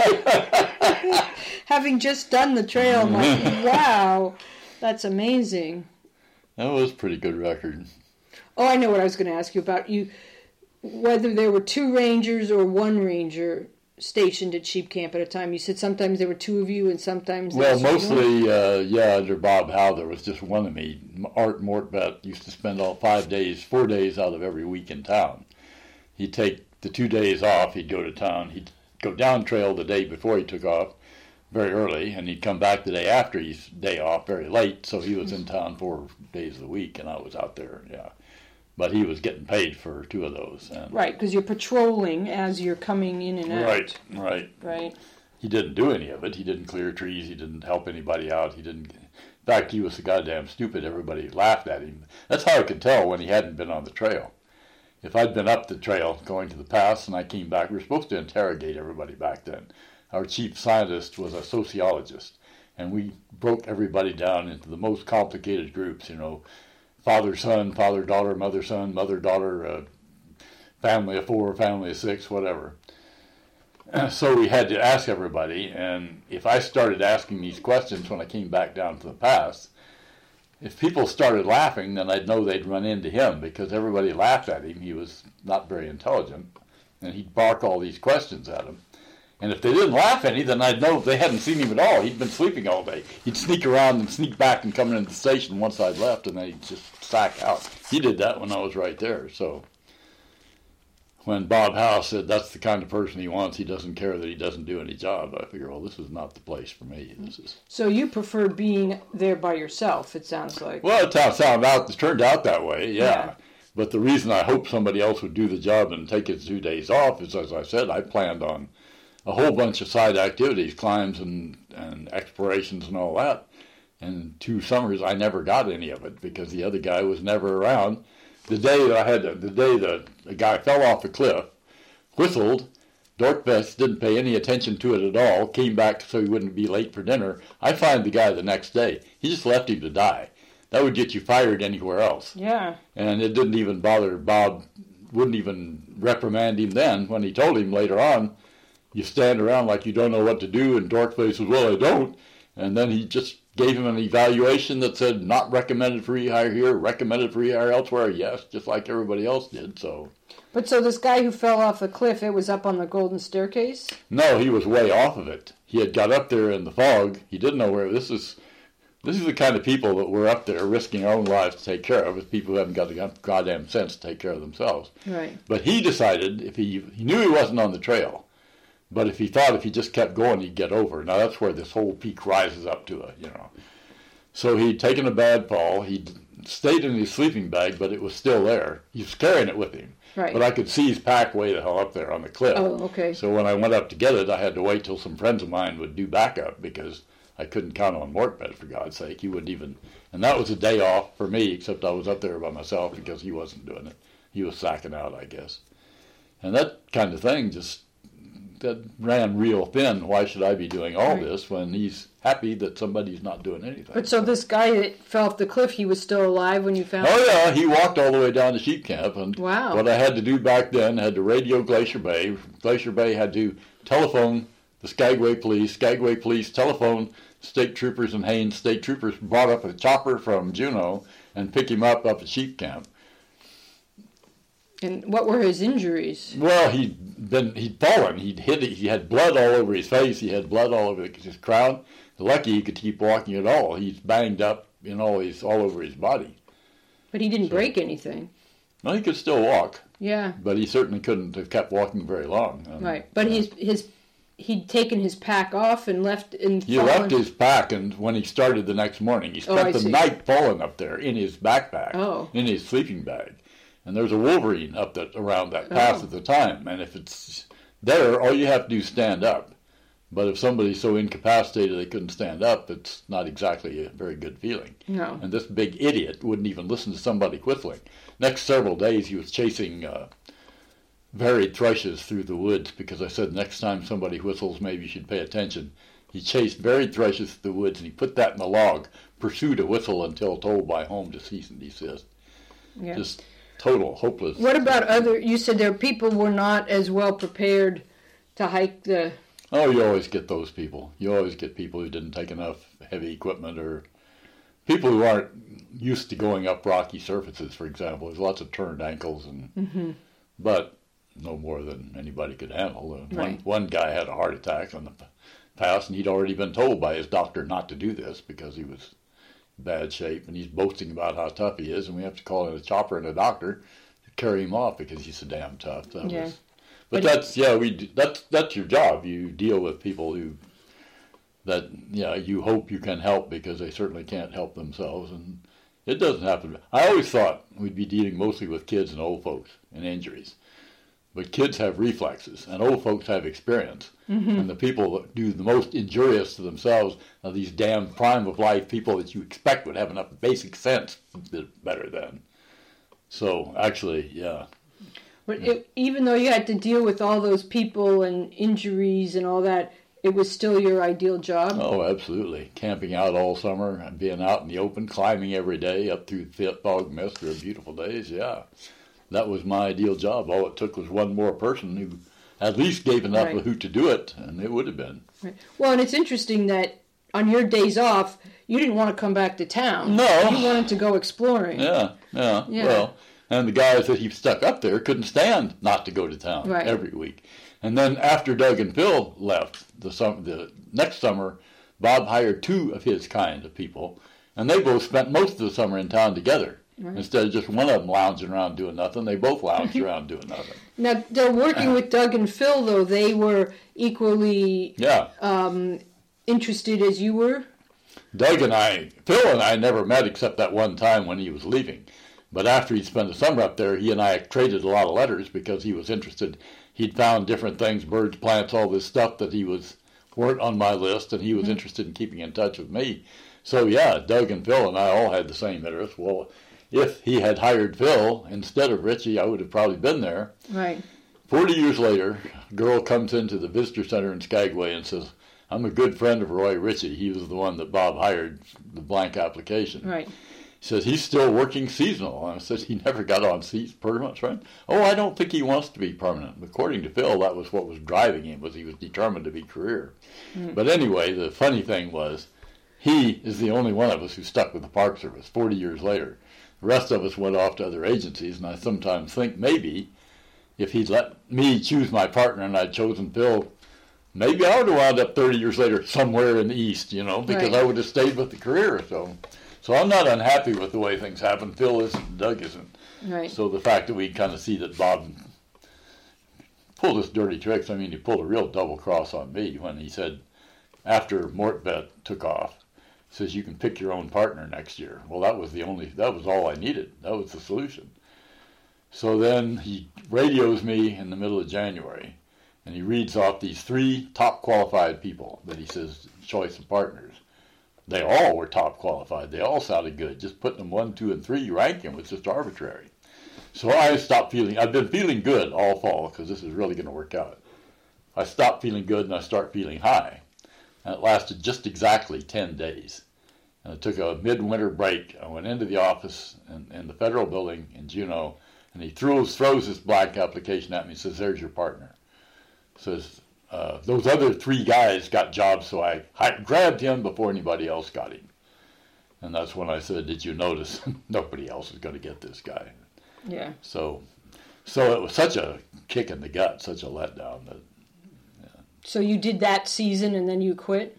Having just done the trail, I'm like, wow, that's amazing. That was a pretty good record. Oh, I know what I was going to ask you about. You, whether there were two rangers or one ranger stationed at Sheep Camp at a time. You said sometimes there were two of you and sometimes there well was mostly uh, yeah under Bob Howe there was just one of me. Art Mortbett used to spend all five days four days out of every week in town. He'd take the two days off, he'd go to town, he'd go down trail the day before he took off very early, and he'd come back the day after his day off very late, so he was in town four days a week and I was out there. Yeah. But he was getting paid for two of those. And right, because you're patrolling as you're coming in and out. Right, right. Right. He didn't do any of it. He didn't clear trees. He didn't help anybody out. He didn't. In fact, he was so goddamn stupid, everybody laughed at him. That's how I could tell when he hadn't been on the trail. If I'd been up the trail going to the pass and I came back, we were supposed to interrogate everybody back then. Our chief scientist was a sociologist, and we broke everybody down into the most complicated groups, you know, father, son, father, daughter, mother, son, mother, daughter, uh, family of four, family of six, whatever. So we had to ask everybody, and if I started asking these questions when I came back down to the pass, if people started laughing, then I'd know they'd run into him, because everybody laughed at him. He was not very intelligent, and he'd bark all these questions at them. And if they didn't laugh any, then I'd know they hadn't seen him at all. He'd been sleeping all day. He'd sneak around and sneak back and come into the station once I'd left, and then he'd just sack out. He did that when I was right there. So when Bob Howe said that's the kind of person he wants, he doesn't care that he doesn't do any job, I figure, well, this is not the place for me. This is. So you prefer being there by yourself, it sounds like. Well, it sound out, it turned out that way, yeah. yeah. But the reason I hoped somebody else would do the job and take his two days off is, as I said, I planned on a whole bunch of side activities, climbs and, and explorations and all that. And two summers, I never got any of it because the other guy was never around. The day that I had, to, the day that the guy fell off the cliff, whistled, Dorkvest didn't pay any attention to it at all, came back so he wouldn't be late for dinner. I find the guy the next day. He just left him to die. That would get you fired anywhere else. Yeah. And it didn't even bother Bob, wouldn't even reprimand him then when he told him later on, you stand around like you don't know what to do, and Dorkface says, well, I don't. And then he just gave him an evaluation that said, not recommended for rehire here, recommended for rehire elsewhere, yes, just like everybody else did, so. But so this guy who fell off the cliff, it was up on the Golden Staircase? No, he was way off of it. He had got up there in the fog. He didn't know where, this is This is the kind of people that we're up there risking our own lives to take care of, is people who haven't got the goddamn sense to take care of themselves. Right. But he decided, if he he knew he wasn't on the trail, but if he thought if he just kept going, he'd get over. Now that's where this whole peak rises up to it, you know. So he'd taken a bad fall. He'd stayed in his sleeping bag, but it was still there. He was carrying it with him. Right. But I could see his pack way the hell up there on the cliff. Oh, okay. So when I went up to get it, I had to wait till some friends of mine would do backup, because I couldn't count on Morkbed, for God's sake. He wouldn't even, and that was a day off for me, except I was up there by myself because he wasn't doing it. He was sacking out, I guess. And that kind of thing just, that ran real thin. Why should I be doing all Right. this when he's happy that somebody's not doing anything? But so this guy that fell off the cliff, he was still alive when you found him? Oh yeah, he walked all the way down to Sheep Camp, and Wow. what I had to do back then, I had to radio Glacier Bay. Glacier Bay had to telephone the Skagway Police. Skagway Police telephoned state troopers in Haines. State troopers brought up a chopper from Juneau and picked him up up at Sheep Camp. And what were his injuries? Well, he'd been he'd fallen. He'd hit it. He had blood all over his face. He had blood all over his crown. Lucky he could keep walking at all. He's banged up in all his all over his body. But he didn't So- break anything. Well, he could still walk, Yeah. but he certainly couldn't have kept walking very long. And, Right. But uh, his his he'd taken his pack off and left and He fallen. left his pack, and when he started the next morning, he Oh, spent I the see. night falling up there in his backpack, Oh. in his sleeping bag. And there's a wolverine up that around that path Oh. at the time. And if it's there, all you have to do is stand up. But if somebody's so incapacitated they couldn't stand up, it's not exactly a very good feeling. No. And this big idiot wouldn't even listen to somebody whistling. Next several days, he was chasing uh, varied thrushes through the woods, because I said next time somebody whistles, maybe you should pay attention. He chased varied thrushes through the woods, and he put that in the log, pursued a whistle until told by home to cease and desist. Yeah. Just total hopeless. What about other? You said there people were not as well prepared to hike the. Oh, you always get those people. You always get people who didn't take enough heavy equipment, or people who aren't used to going up rocky surfaces, for example. There's lots of turned ankles, and Mm-hmm. but no more than anybody could handle. Uh, Right. One, one guy had a heart attack on the p- pass, and he'd already been told by his doctor not to do this because he was in bad shape, and he's boasting about how tough he is, and we have to call in a chopper and a doctor to carry him off because he's so damn tough. That Yeah. was, but, But- that's yeah, we do, that's that's your job. You deal with people who that yeah you hope you can help because they certainly can't help themselves, and it doesn't happen. I always thought we'd be dealing mostly with kids and old folks and injuries. But kids have reflexes, and old folks have experience. Mm-hmm. And the people that do the most injurious to themselves are these damn prime of life people that you expect would have enough basic sense better than. So, actually, yeah. But it, even though you had to deal with all those people and injuries and all that, it was still your ideal job. Oh, absolutely. Camping out all summer, and being out in the open, climbing every day up through thick fog mist for beautiful days, yeah. That was my ideal job. All it took was one more person who at least gave enough Right. of a hoot to do it, and it would have been. Right. Well, and it's interesting that on your days off, you didn't want to come back to town. No. You wanted to go exploring. Yeah, yeah, Yeah. well, and the guys that he stuck up there couldn't stand not to go to town Right. every week. And then after Doug and Phil left, the, sum, the next summer, Bob hired two of his kind of people, and they both spent most of the summer in town together. Right. Instead of just one of them lounging around doing nothing, they both lounged around doing nothing. Now, they're working with Doug and Phil, though. They were equally Yeah. um, interested as you were. Doug and I, Phil and I never met except that one time when he was leaving. But after he'd spent the summer up there, he and I traded a lot of letters because he was interested. He'd found different things, birds, plants, all this stuff that he was weren't on my list, and he was Mm-hmm. interested in keeping in touch with me. So yeah, Doug and Phil and I all had the same interest. Well, if he had hired Phil instead of Richie, I would have probably been there. Right. Forty years later, a girl comes into the visitor center in Skagway and says, "I'm a good friend of Roy Ritchie. He was the one that Bob hired the blank application." Right. He says, "He's still working seasonal." And I said, "He never got on se- permanent, right?" "Oh, I don't think he wants to be permanent." According to Phil, that was what was driving him, was he was determined to be career. Mm. But anyway, the funny thing was, he is the only one of us who stuck with the Park Service forty years later. The rest of us went off to other agencies, and I sometimes think maybe if he'd let me choose my partner and I'd chosen Phil maybe I would have wound up thirty years later somewhere in the East, you know, because Right. I would have stayed with the career. So, so I'm not unhappy with the way things happen. Phil isn't, Doug isn't. Right. So the fact that we kind of see that Bob pulled his dirty tricks, I mean, he pulled a real double cross on me when he said, after Mortbet took off, he says, you can pick your own partner next year. Well, that was the only, that was all I needed. That was the solution. So then he radios me in the middle of January, and he reads off these three top qualified people that he says, choice of partners. They all were top qualified. They all sounded good. Just putting them one, two, and three, ranking was just arbitrary. So I stopped feeling, I've been feeling good all fall because this is really going to work out. I stopped feeling good and I start feeling high. And it lasted just exactly ten days. And I took a midwinter break. I went into the office in, in the federal building in Juneau, and he throws, throws this blank application at me and says, there's your partner. Says, uh, those other three guys got jobs, so I, I grabbed him before anybody else got him. And that's when I said, did you notice nobody else is going to get this guy? Yeah. So, so it was such a kick in the gut, such a letdown. That, yeah. So you did that season and then you quit?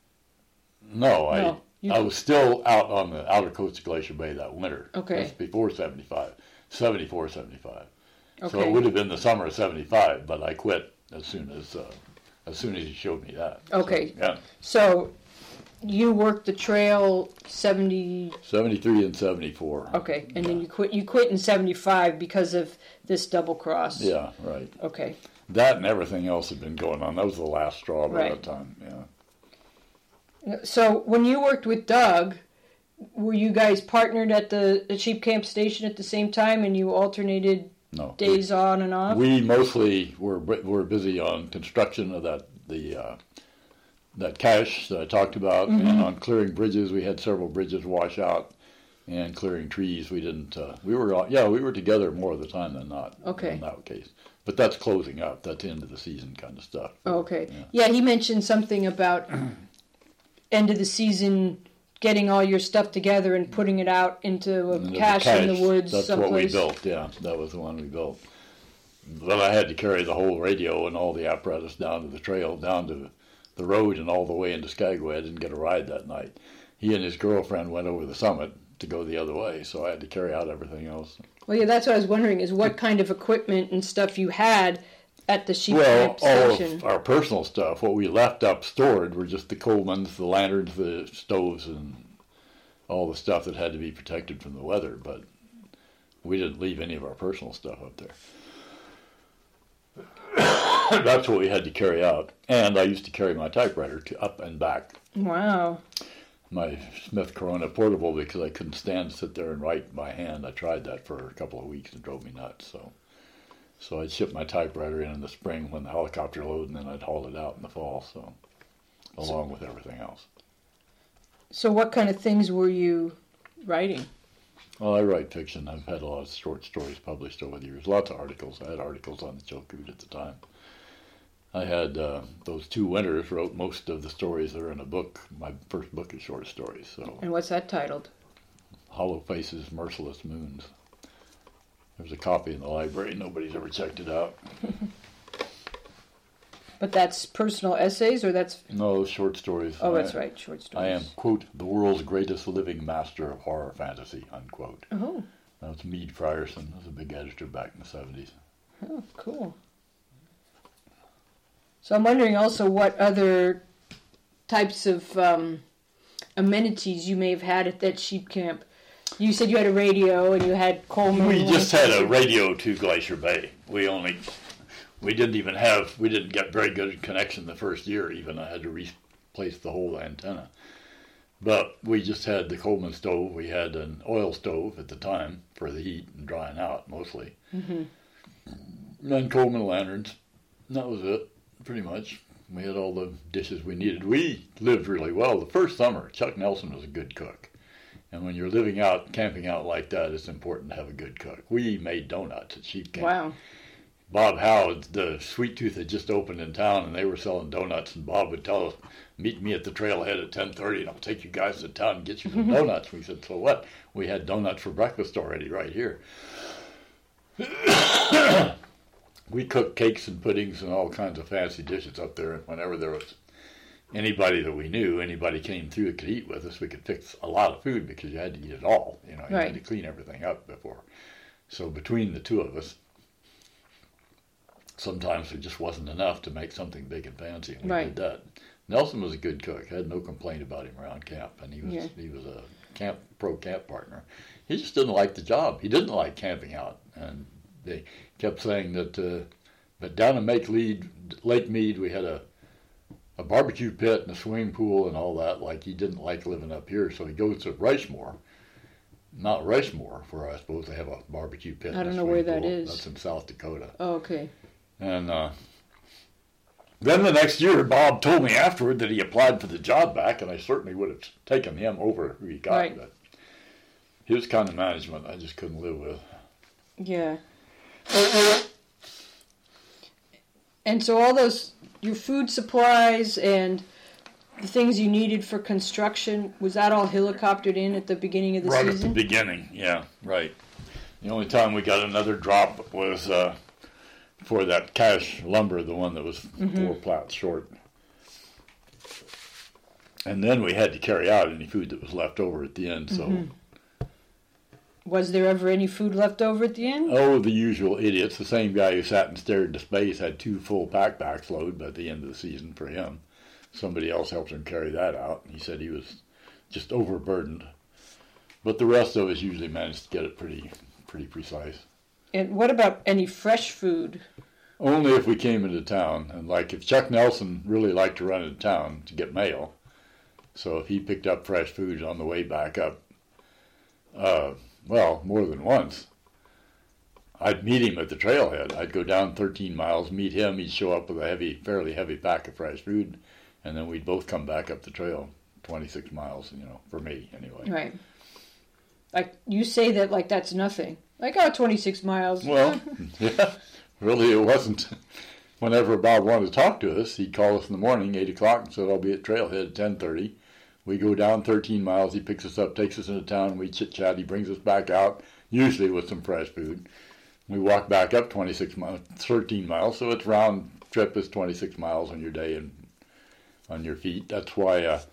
No, I No, you- I was still out on the outer coast of Glacier Bay that winter. Okay. That's before seventy-five, seventy-four, seventy-five. So Okay. it would have been the summer of seventy-five, but I quit as soon as uh, as soon as he showed me that. Okay. So, yeah. So you worked the trail seventy. seventy-three and seventy-four. Okay, and then you quit. You quit in seventy-five because of this double cross. Yeah, right. Okay. That and everything else had been going on. That was the last straw by Right. that time. Yeah. So when you worked with Doug, were you guys partnered at the, the Sheep Camp Station at the same time, and you alternated No. days on and off? We mostly were were busy on construction of that the uh, that cache that I talked about, Mm-hmm. and on clearing bridges. We had several bridges wash out, and clearing trees. We didn't. Uh, we were all- yeah, we were together more of the time than not. Okay. In that case, but that's closing up. That's end of the season kind of stuff. Oh, okay. Yeah. He mentioned something about end of the season, getting all your stuff together and putting it out into a And the cache, in the cache, woods That's someplace. what we built. Yeah, that was the one we built. But I had to carry the whole radio and all the apparatus down to the trail, down to the road, and all the way into Skagway. I didn't get a ride that night. He and his girlfriend went over the summit to go the other way, so I had to carry out everything else. Well, yeah, that's what I was wondering, is what kind of equipment and stuff you had at the Sheep Well, Camp all Station. of our personal stuff, what we left up stored were just the Colemans, the lanterns, the stoves, and all the stuff that had to be protected from the weather, but we didn't leave any of our personal stuff up there. That's what we had to carry out. And I used to carry my typewriter to up and back. Wow. My Smith Corona portable, because I couldn't stand to sit there and write by hand. I tried that for a couple of weeks and it drove me nuts. So so I'd ship my typewriter in in the spring when the helicopter loaded, and then I'd haul it out in the fall, so along with everything else. So what kind of things were you writing? Well, I write fiction. I've had a lot of short stories published over the years. Lots of articles. I had articles on the Chilkoot at the time. I had uh, those two winters, wrote most of the stories that are in a book. My first book is short stories. So And what's that titled? Hollow Faces, Merciless Moons. There's a copy in the library. Nobody's ever checked it out. But that's personal essays, or that's... No, short stories. Oh, that's I, right, short stories. I am, quote, the world's greatest living master of horror fantasy, unquote. Oh, That was Meade Frierson. was a big editor back in the seventies. oh, cool. So I'm wondering also what other types of um, amenities you may have had at that sheep camp. You said you had a radio and you had Coleman. We just had a radio to Glacier Bay. We only, we didn't even have, we didn't get very good connection the first year even. I had to replace the whole antenna. But we just had the Coleman stove. We had an oil stove at the time for the heat and drying out mostly. Mm-hmm. And then Coleman lanterns. And that was it, pretty much. We had all the dishes we needed. We lived really well. The first summer, Chuck Nelson was a good cook. And when you're living out, camping out like that, it's important to have a good cook. We made donuts at Sheep Camp. Wow. Bob Howe, the Sweet Tooth had just opened in town, and they were selling donuts. And Bob would tell us, meet me at the trailhead at ten thirty, and I'll take you guys to town and get you some donuts. We said, so what? We had donuts for breakfast already right here. we cooked cakes and puddings and all kinds of fancy dishes up there. And whenever there was anybody that we knew, anybody came through that could eat with us, we could fix a lot of food because you had to eat it all. You know, you right. had to clean everything up before. So between the two of us, sometimes it just wasn't enough to make something big and fancy, and we right. did that. Nelson was a good cook. I had no complaint about him around camp, and he was yeah. he was a camp pro camp partner. He just didn't like the job. He didn't like camping out, and they kept saying that. Uh, but down in Lake Mead, Lake Mead, we had a a barbecue pit and a swimming pool and all that. Like he didn't like living up here, so he goes to Rushmore. Not Rushmore, where I suppose they have a barbecue pit. I don't know where that pool. is. That's in South Dakota. Oh, okay. And uh, then the next year, Bob told me afterward that he applied for the job back, and I certainly would have taken him over who he got. Right. But his kind of management, I just couldn't live with. Yeah. And so all those, your food supplies and the things you needed for construction, was that all helicoptered in at the beginning of the right season? Right at the beginning, yeah, right. The only time we got another drop was uh, for that cache lumber, the one that was mm-hmm. four plats short. And then we had to carry out any food that was left over at the end, so... Mm-hmm. Was there ever any food left over at the end? Oh, the usual idiots. The same guy who sat and stared into space had two full backpacks load by the end of the season for him. Somebody else helped him carry that out. He said he was just overburdened. But the rest of us usually managed to get it pretty pretty precise. And what about any fresh food? Only if we came into town. And like if Chuck Nelson really liked to run into town to get mail, so if he picked up fresh food on the way back up, uh, well, more than once, I'd meet him at the trailhead. I'd go down thirteen miles, meet him. He'd show up with a heavy, fairly heavy pack of fresh food, and then we'd both come back up the trail, twenty-six miles, you know, for me anyway. Right. Like, you say that like that's nothing. Like, oh, twenty-six miles. Well, yeah, really it wasn't. Whenever Bob wanted to talk to us, he'd call us in the morning, eight o'clock, and said, I'll be at trailhead at ten thirty. We go down thirteen miles, he picks us up, takes us into town, we chit-chat, he brings us back out, usually with some fresh food. We walk back up twenty-six miles, thirteen miles, so it's round trip is twenty-six miles on your day and on your feet. That's why uh,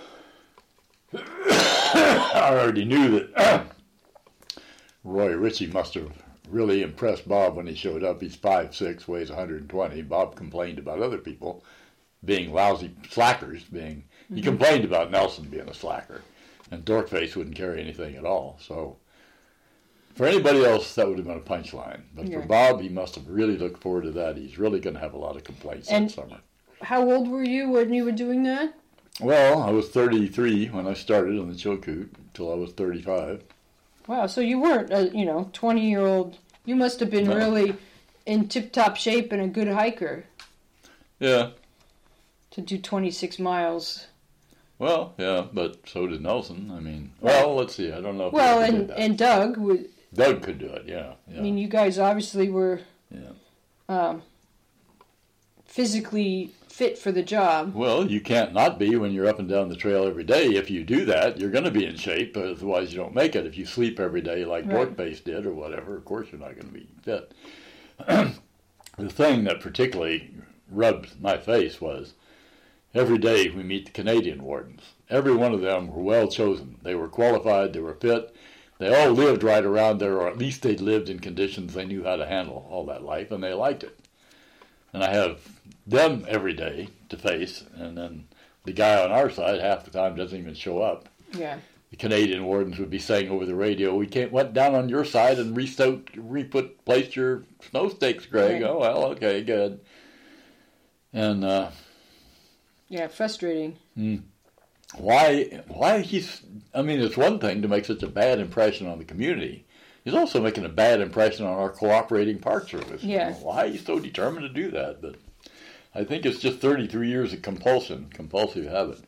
I already knew that uh, Roy Ritchie must have really impressed Bob when he showed up. He's five six, weighs one hundred twenty. Bob complained about other people being lousy slackers, being he mm-hmm. complained about Nelson being a slacker, and Dorkface wouldn't carry anything at all. So for anybody else, that would have been a punchline. But yeah. for Bob, he must have really looked forward to that. He's really going to have a lot of complaints and that summer. How old were you when you were doing that? Well, I was thirty-three when I started on the Chilkoot until I was thirty-five. Wow, so you weren't a, you know, twenty-year-old. You must have been no. really in tip-top shape and a good hiker. Yeah. To do twenty-six miles. Well, yeah, but so did Nelson. I mean, well, let's see. I don't know if well, he and did that. and Doug would. Doug could do it. Yeah, yeah. I mean, you guys obviously were. Yeah. Um, physically fit for the job. Well, you can't not be when you're up and down the trail every day. If you do that, you're going to be in shape. Otherwise, you don't make it. If you sleep every day like right. Dorkface did or whatever, of course you're not going to be fit. The thing that particularly rubbed my face was every day we meet the Canadian wardens. Every one of them were well chosen. They were qualified. They were fit. They all lived right around there, or at least they lived in conditions they knew how to handle all that life, and they liked it. And I have them every day to face, and then the guy on our side half the time doesn't even show up. Yeah. The Canadian wardens would be saying over the radio, "We can't went down on your side and re-put, re-put placed your snow stakes, Greg." Right. Oh well, okay, good. And uh, yeah, frustrating. Hmm. Why? Why he's? I mean, it's one thing to make such a bad impression on the community. He's also making a bad impression on our cooperating Park Service. Yeah. You know, why he's so determined to do that? But I think it's just thirty-three years of compulsion, compulsive habit.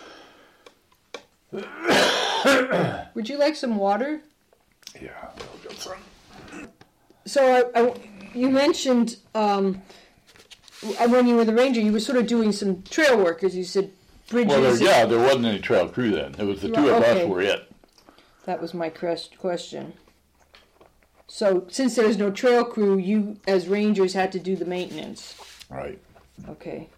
Would you like some water? Yeah, I'll get some. So I, I, you mentioned um, when you were the ranger, you were sort of doing some trail work, as you said, bridges. Well, there, yeah, there wasn't any trail crew then. It was the two right, of okay. us were it. That was my question. So since there was no trail crew, you as rangers had to do the maintenance. Right. Okay.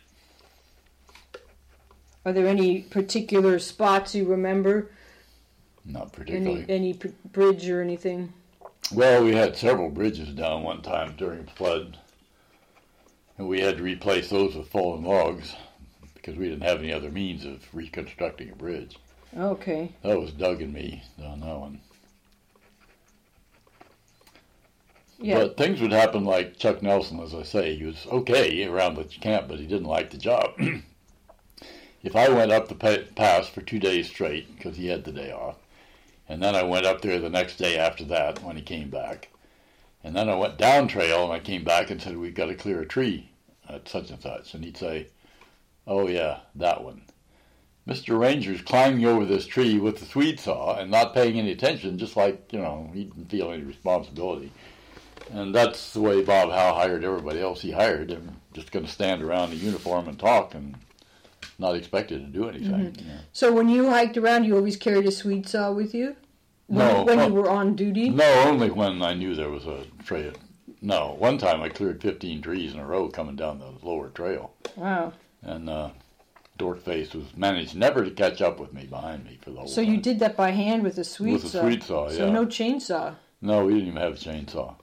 Are there any particular spots you remember? Not particularly. Any, any p- bridge or anything? Well, we had several bridges down one time during flood, and we had to replace those with fallen logs because we didn't have any other means of reconstructing a bridge. Okay. That was Doug and me on that one. Yeah. But things would happen like Chuck Nelson, as I say. He was okay around the camp, but he didn't like the job. If I went up the pa- pass for two days straight, because he had the day off, and then I went up there the next day after that when he came back, and then I went down trail and I came back and said, we've got to clear a tree at such and such. And he'd say, oh yeah, that one. Mister Ranger's climbing over this tree with the Swede saw and not paying any attention, just like, you know, he didn't feel any responsibility. And that's the way Bob Howe hired everybody else he hired. They're just going to stand around in uniform and talk and not expected to do anything. Mm-hmm. Yeah. So when you hiked around, you always carried a Swede saw with you? When, No. When uh, you were on duty? No, only when I knew there was a trail. No, one time I cleared fifteen trees in a row coming down the lower trail. Wow. And uh, Dorkface was managed never to catch up with me behind me for the whole So time. you did that by hand with a Swede With a saw? Swede saw, So yeah. no chainsaw? No, we didn't even have a chainsaw.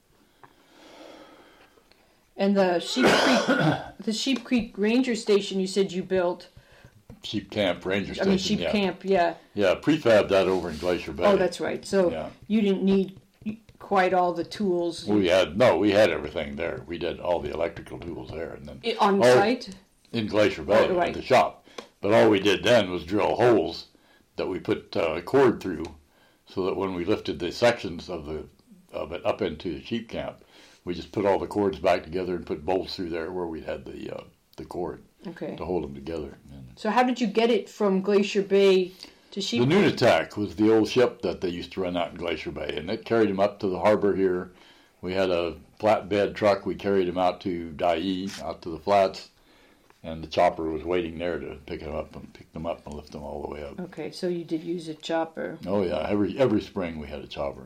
And the Sheep Creek, the Sheep Creek Ranger Station you said you built. Sheep Camp, Ranger I Station. mean Sheep yeah. Camp, yeah. Yeah, prefab that over in Glacier Bay. Oh, that's right. So Yeah. you didn't need quite all the tools We had, no, we had everything there. We did all the electrical tools there. And then I- on Oh, site. in Glacier Bay, Oh, right. at the shop. But all we did then was drill holes that we put uh, cord through so that when we lifted the sections of the of it up into the sheep camp, we just put all the cords back together and put bolts through there where we had the uh, the cord Okay. to hold them together. And So how did you get it from Glacier Bay to Sheep the Creek? Nunatack was the old ship that they used to run out in Glacier Bay, and it carried them up to the harbor here. We had a flatbed truck. We carried them out to Dyea, out to the flats, and the chopper was waiting there to pick them up and pick them up and lift them all the way up. Okay, so you did use a chopper. Oh yeah, every every spring we had a chopper.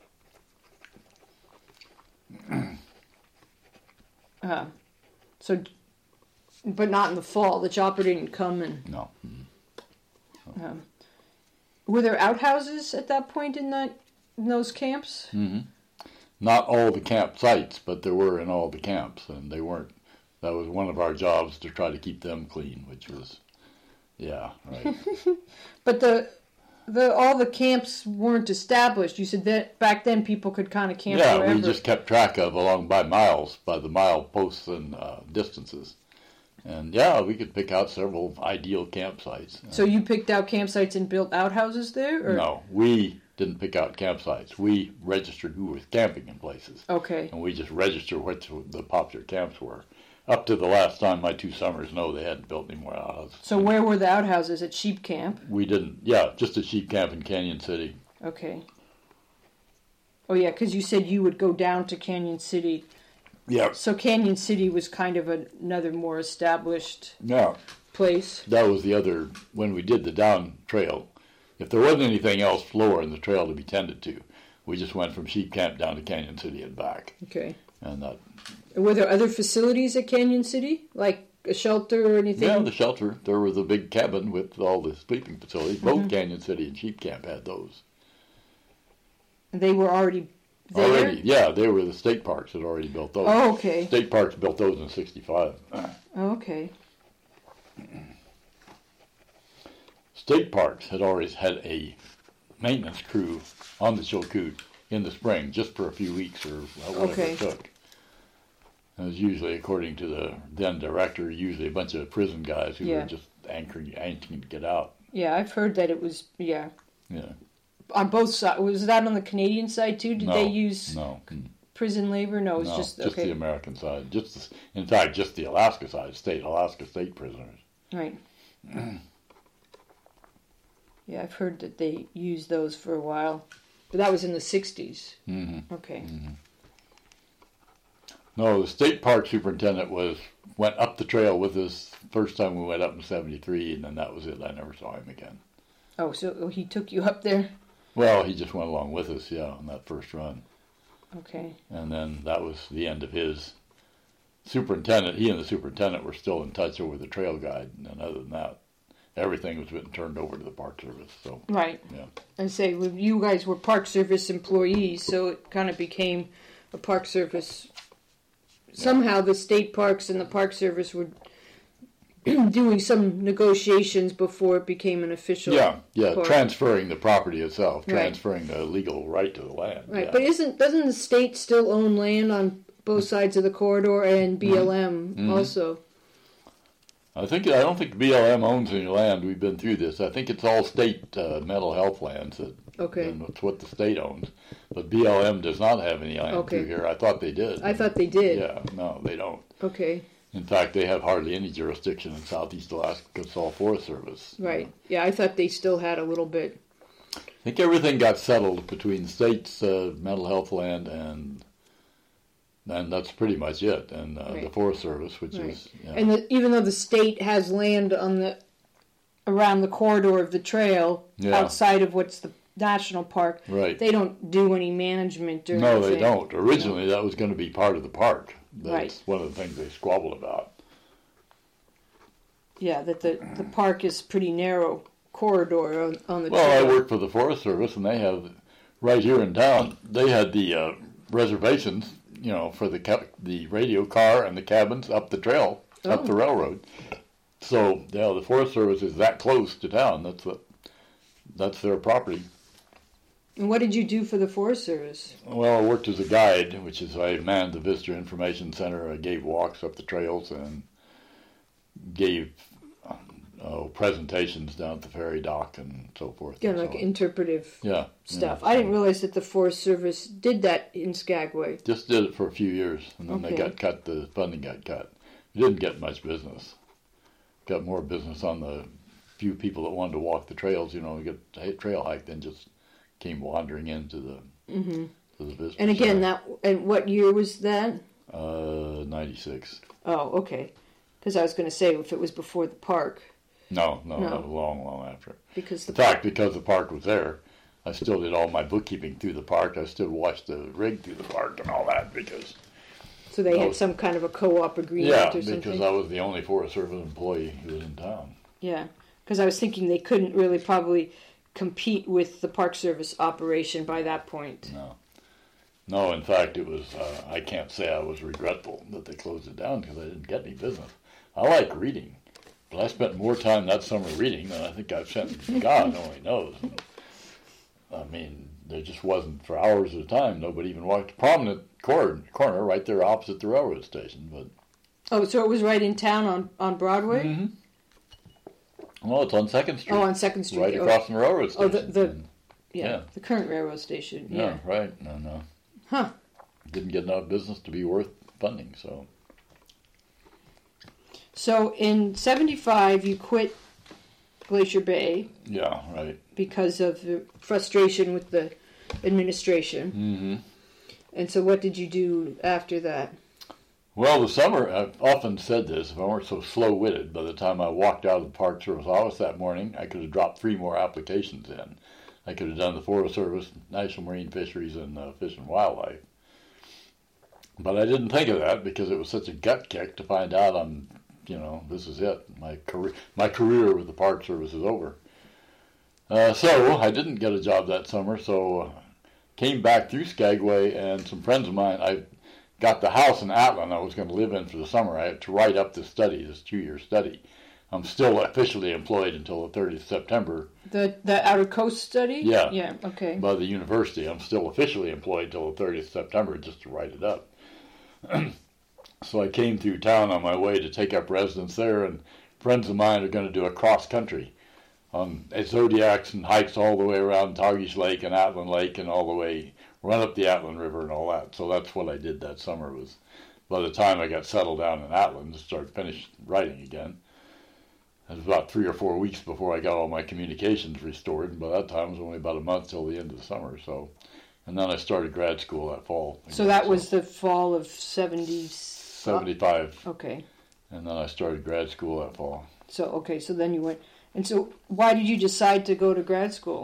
Uh, so, but not in the fall. The chopper didn't come and. No, Um, were there outhouses at that point in that in those camps? not all the camp sites, but there were in all the camps, and they weren't. That was one of our jobs to try to keep them clean, which was, yeah, right. But the the all the camps weren't established. You said that back then people could kind of camp yeah, wherever. we just kept track of along by miles, by the mile posts and uh, distances, and yeah, we could pick out several ideal campsites. So you picked out campsites and built outhouses there, or No, we didn't pick out campsites. We registered who was camping in places. okay, And we just registered what the popular camps were. Up to the last time, my two summers, no, they hadn't built any more outhouses. so where were the outhouses at Sheep Camp? We didn't, yeah, just a sheep camp in Canyon City. Okay. Oh yeah, because you said you would go down to Canyon City. Yeah, So Canyon City was kind of a, another more established yeah. place. That was the other, when we did the down trail, if there wasn't anything else lower in the trail to be tended to, we just went from sheep camp down to Canyon City and back. Okay. And that, Were there other facilities at Canyon City, like a shelter or anything? yeah, the shelter, there was a big cabin with all the sleeping facilities. Both Mm-hmm. Canyon City and sheep camp had those. They were already there? Already, yeah, they were the state parks had already built those. Oh, okay. State parks built those in sixty-five. Oh, okay. State parks had always had a maintenance crew on the Chilkoot in the spring, just for a few weeks or whatever Okay. it took. It was usually, according to the then director, usually a bunch of prison guys who Yeah. were just anchoring, anxious to get out. Yeah, I've heard that it was, yeah. Yeah. On both sides. Was that on the Canadian side too? Did No, they use no, mm, prison labor? No, it was no, just, just okay. the American side. Just, the, in fact, just the Alaska side, state Alaska state prisoners. Right. Yeah, I've heard that they used those for a while. But that was in the sixties. Mm-hmm. Okay. No, the state park superintendent was went up the trail with us first time we went up in seventy-three, and then that was it. I never saw him again. Oh, so he took you up there? Well, he just went along with us, yeah, on that first run. Okay. And then that was the end of his superintendent. He and the superintendent were still in touch over the trail guide, and other than that, everything was getting turned over to the Park Service. So right. Yeah. I say well, you guys were Park Service employees, so it kind of became a Park Service. Somehow the state parks and the Park Service were doing some negotiations before it became an official. Yeah, yeah, park. transferring the property itself, Right. transferring the legal right to the land. Right, yeah. but isn't doesn't the state still own land on both sides of the corridor and B L M Mm-hmm. also? I think I don't think B L M owns any land. We've been through this. I think it's all state uh, mental health lands. That, Okay. And it's what the state owns. But B L M does not have any land Okay. through here. I thought they did. I thought they did. Yeah, no, they don't. Okay. In fact, they have hardly any jurisdiction in Southeast Alaska because it's all Forest Service. Right. Yeah, I thought they still had a little bit. I think everything got settled between state's uh, mental health land and and that's pretty much it. And uh, Right. the Forest Service, which Right. is yeah. And the, even though the state has land on the around the corridor of the trail Yeah. outside of what's the national park, right. they don't do any management or No, anything. they don't. Originally, that was going to be part of the park. That's Right. one of the things they squabbled about. Yeah, that the, the park is pretty narrow corridor on, on the Well, trail. I work for the Forest Service, and they have, right here in town, they had the uh, reservations, you know, for the ca- the radio car and the cabins up the trail, up Oh. the railroad. So, yeah, the Forest Service is that close to town. That's what, that's their property. And what did you do for the Forest Service? Well, I worked as a guide, which is I manned the Visitor Information Center. I gave walks up the trails and gave uh, presentations down at the ferry dock and so forth. Yeah, and like so on. interpretive yeah, stuff. yeah. I didn't realize that the Forest Service did that in Skagway. Just did it for a few years, and then Okay. they got cut. The funding got cut. We didn't get much business. Got more business on the few people that wanted to walk the trails. You know, get a trail hike, than just came wandering into the Mm-hmm. to the visitor. And again, center. that and what year was that? uh, ninety-six. Oh, okay. Because I was going to say if it was before the park, No, no, No. that was long, long after. because the In fact, because the park was there, I still did all my bookkeeping through the park. I still watched the rig through the park and all that because so they I had was- some kind of a co-op agreement yeah, or something. because I was the only Forest Service employee who was in town. Yeah, because I was thinking they couldn't really probably compete with the Park Service operation by that point. No, no. In fact, it was. Uh, I can't say I was regretful that they closed it down because I didn't get any business. I like reading, but I spent more time that summer reading than I think I've spent. God only knows. I mean, there just wasn't for hours at a time. Nobody even walked. Prominent corner, corner right there opposite the railroad station, but. Oh, so it was right in town on, on Broadway? Mm-hmm. Well, it's on Second Street. Oh, on Second Street. Right Oh, across from the railroad Oh, station. the- the- And- yeah, yeah. the current railroad station. yeah. Yeah. right. No, no. Huh. Didn't get enough business to be worth funding, so. So in seventy-five, you quit Glacier Bay Yeah, right. because of the frustration with the administration. Mm-hmm. And so what did you do after that? Well, the summer, I've often said this, if I weren't so slow-witted, by the time I walked out of the Park Service office that morning, I could have dropped three more applications in. I could have done the Forest Service, National Marine Fisheries, and uh, Fish and Wildlife. But I didn't think of that because it was such a gut kick to find out I'm, you know, this is it. My career, my career with the Park Service is over. Uh, so I didn't get a job that summer, so uh, came back through Skagway, and some friends of mine, I got the house in Atlin I was going to live in for the summer. I had to write up this study, this two-year study. I'm still officially employed until the thirtieth of September The the Outer Coast study? Yeah. Yeah, okay. by the university. I'm still officially employed until the thirtieth of September just to write it up. So I came through town on my way to take up residence there, and friends of mine are going to do a cross-country on Zodiacs and hikes all the way around Tagish Lake and Atlin Lake and all the way, run up the Atlin River and all that. So that's what I did that summer. Was by the time I got settled down in Atlin to start finish writing again, it was about three or four weeks before I got all my communications restored. And by that time, it was only about a month till the end of the summer. So, and then I started grad school that fall. So again, that was the fall of seventy. seventy-five, Okay. and then I started grad school that fall. So okay, so then you went, and so why did you decide to go to grad school?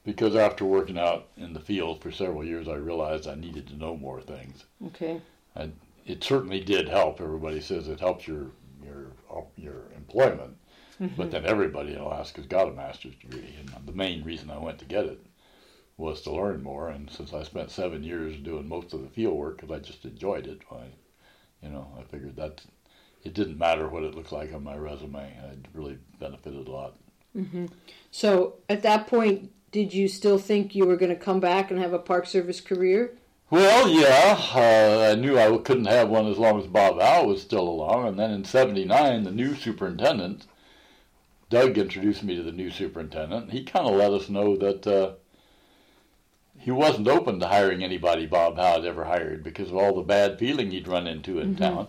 Because after working out in the field for several years, I realized I needed to know more things. Okay. And it certainly did help. Everybody says it helps your your your employment, mm-hmm. but then everybody in Alaska's got a master's degree, and the main reason I went to get it was to learn more. And since I spent seven years doing most of the field work because I just enjoyed it, I, you know, I figured that it didn't matter what it looked like on my resume. I'd really benefited a lot. Mm-hmm. So at that point, did you still think you were going to come back and have a Park Service career? Well, yeah. Uh, I knew I couldn't have one as long as Bob Howe was still along. And then in seventy-nine, the new superintendent, Doug introduced me to the new superintendent. He kind of let us know that uh, he wasn't open to hiring anybody Bob Howe had ever hired because of all the bad feeling he'd run into in mm-hmm.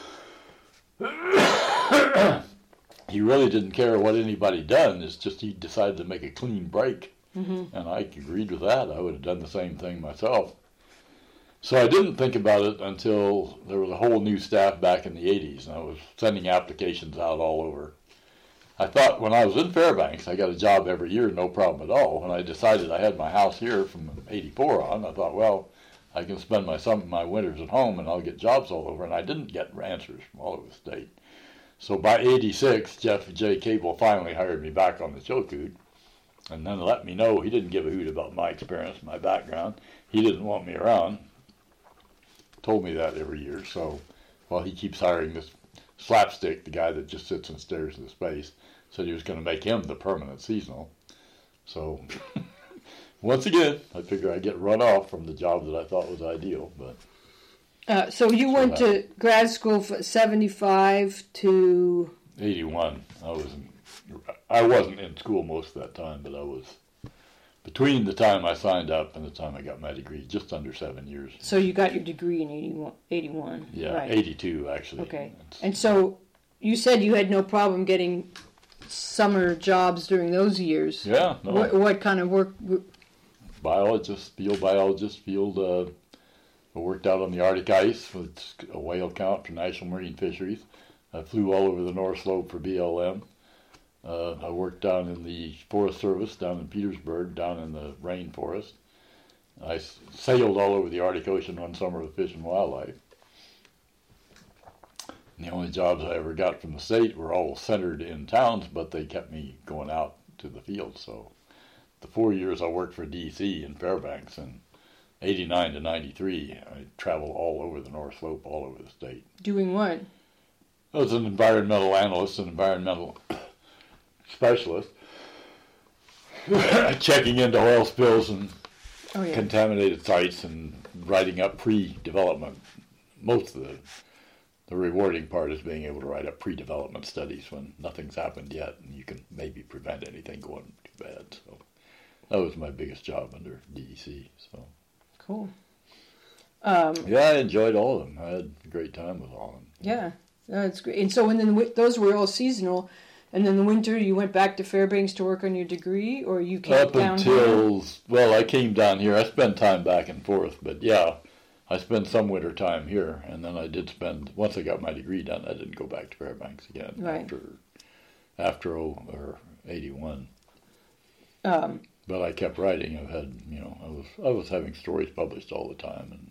town. He really didn't care what anybody done. It's just he decided to make a clean break. Mm-hmm. And I agreed with that. I would have done the same thing myself. So I didn't think about it until there was a whole new staff back in the eighties, and I was sending applications out all over. I thought when I was in Fairbanks, I got a job every year, no problem at all. When I decided I had my house here from eighty-four on, I thought, well, I can spend my some my winters at home, and I'll get jobs all over. And I didn't get answers from all over the state. So by eighty-six, Jeff J. Cable finally hired me back on the Chilkoot. And then let me know he didn't give a hoot about my experience, my background. He didn't want me around. Told me that every year. So, well, he keeps hiring this slapstick, the guy that just sits and stares into space. Said he was going to make him the permanent seasonal. So, once again, I figure I get run off from the job that I thought was ideal. But uh, so you went to grad school from seventy-five to eighty-one. I was in. I wasn't in school most of that time, but I was between the time I signed up and the time I got my degree, just under seven years. So you got your degree in eighty-one? Yeah, right. eighty-two actually. Okay. And so you said you had no problem getting summer jobs during those years. Yeah. No. What, what kind of work? Biologist, field biologist, field. Uh, I worked out on the Arctic ice with a whale count for National Marine Fisheries. I flew all over the North Slope for B L M. Uh, I worked down in the Forest Service, down in Petersburg, down in the rainforest. I s- sailed all over the Arctic Ocean one summer with Fish and Wildlife. And the only jobs I ever got from the state were all centered in towns, but they kept me going out to the field. So the four years I worked for D C in Fairbanks, and eighty-nine to ninety-three, I traveled all over the North Slope, all over the state. Doing what? I was an environmental analyst, an environmental specialist, checking into oil spills and oh, yeah. contaminated sites and writing up pre-development. Most of the the rewarding part is being able to write up pre-development studies when nothing's happened yet and you can maybe prevent anything going too bad. So that was my biggest job under D E C. So cool. Um, yeah, I enjoyed all of them. I had a great time with all of them. Yeah, that's great. And so, and then those were all seasonal. And then the winter, you went back to Fairbanks to work on your degree, or you came Up down until, here? Well, I came down here. I spent time back and forth, but yeah, I spent some winter time here, and then I did spend, once I got my degree done, I didn't go back to Fairbanks again right. after after oh, or eighty-one. Um, but I kept writing. I've had, you know, I was I was having stories published all the time,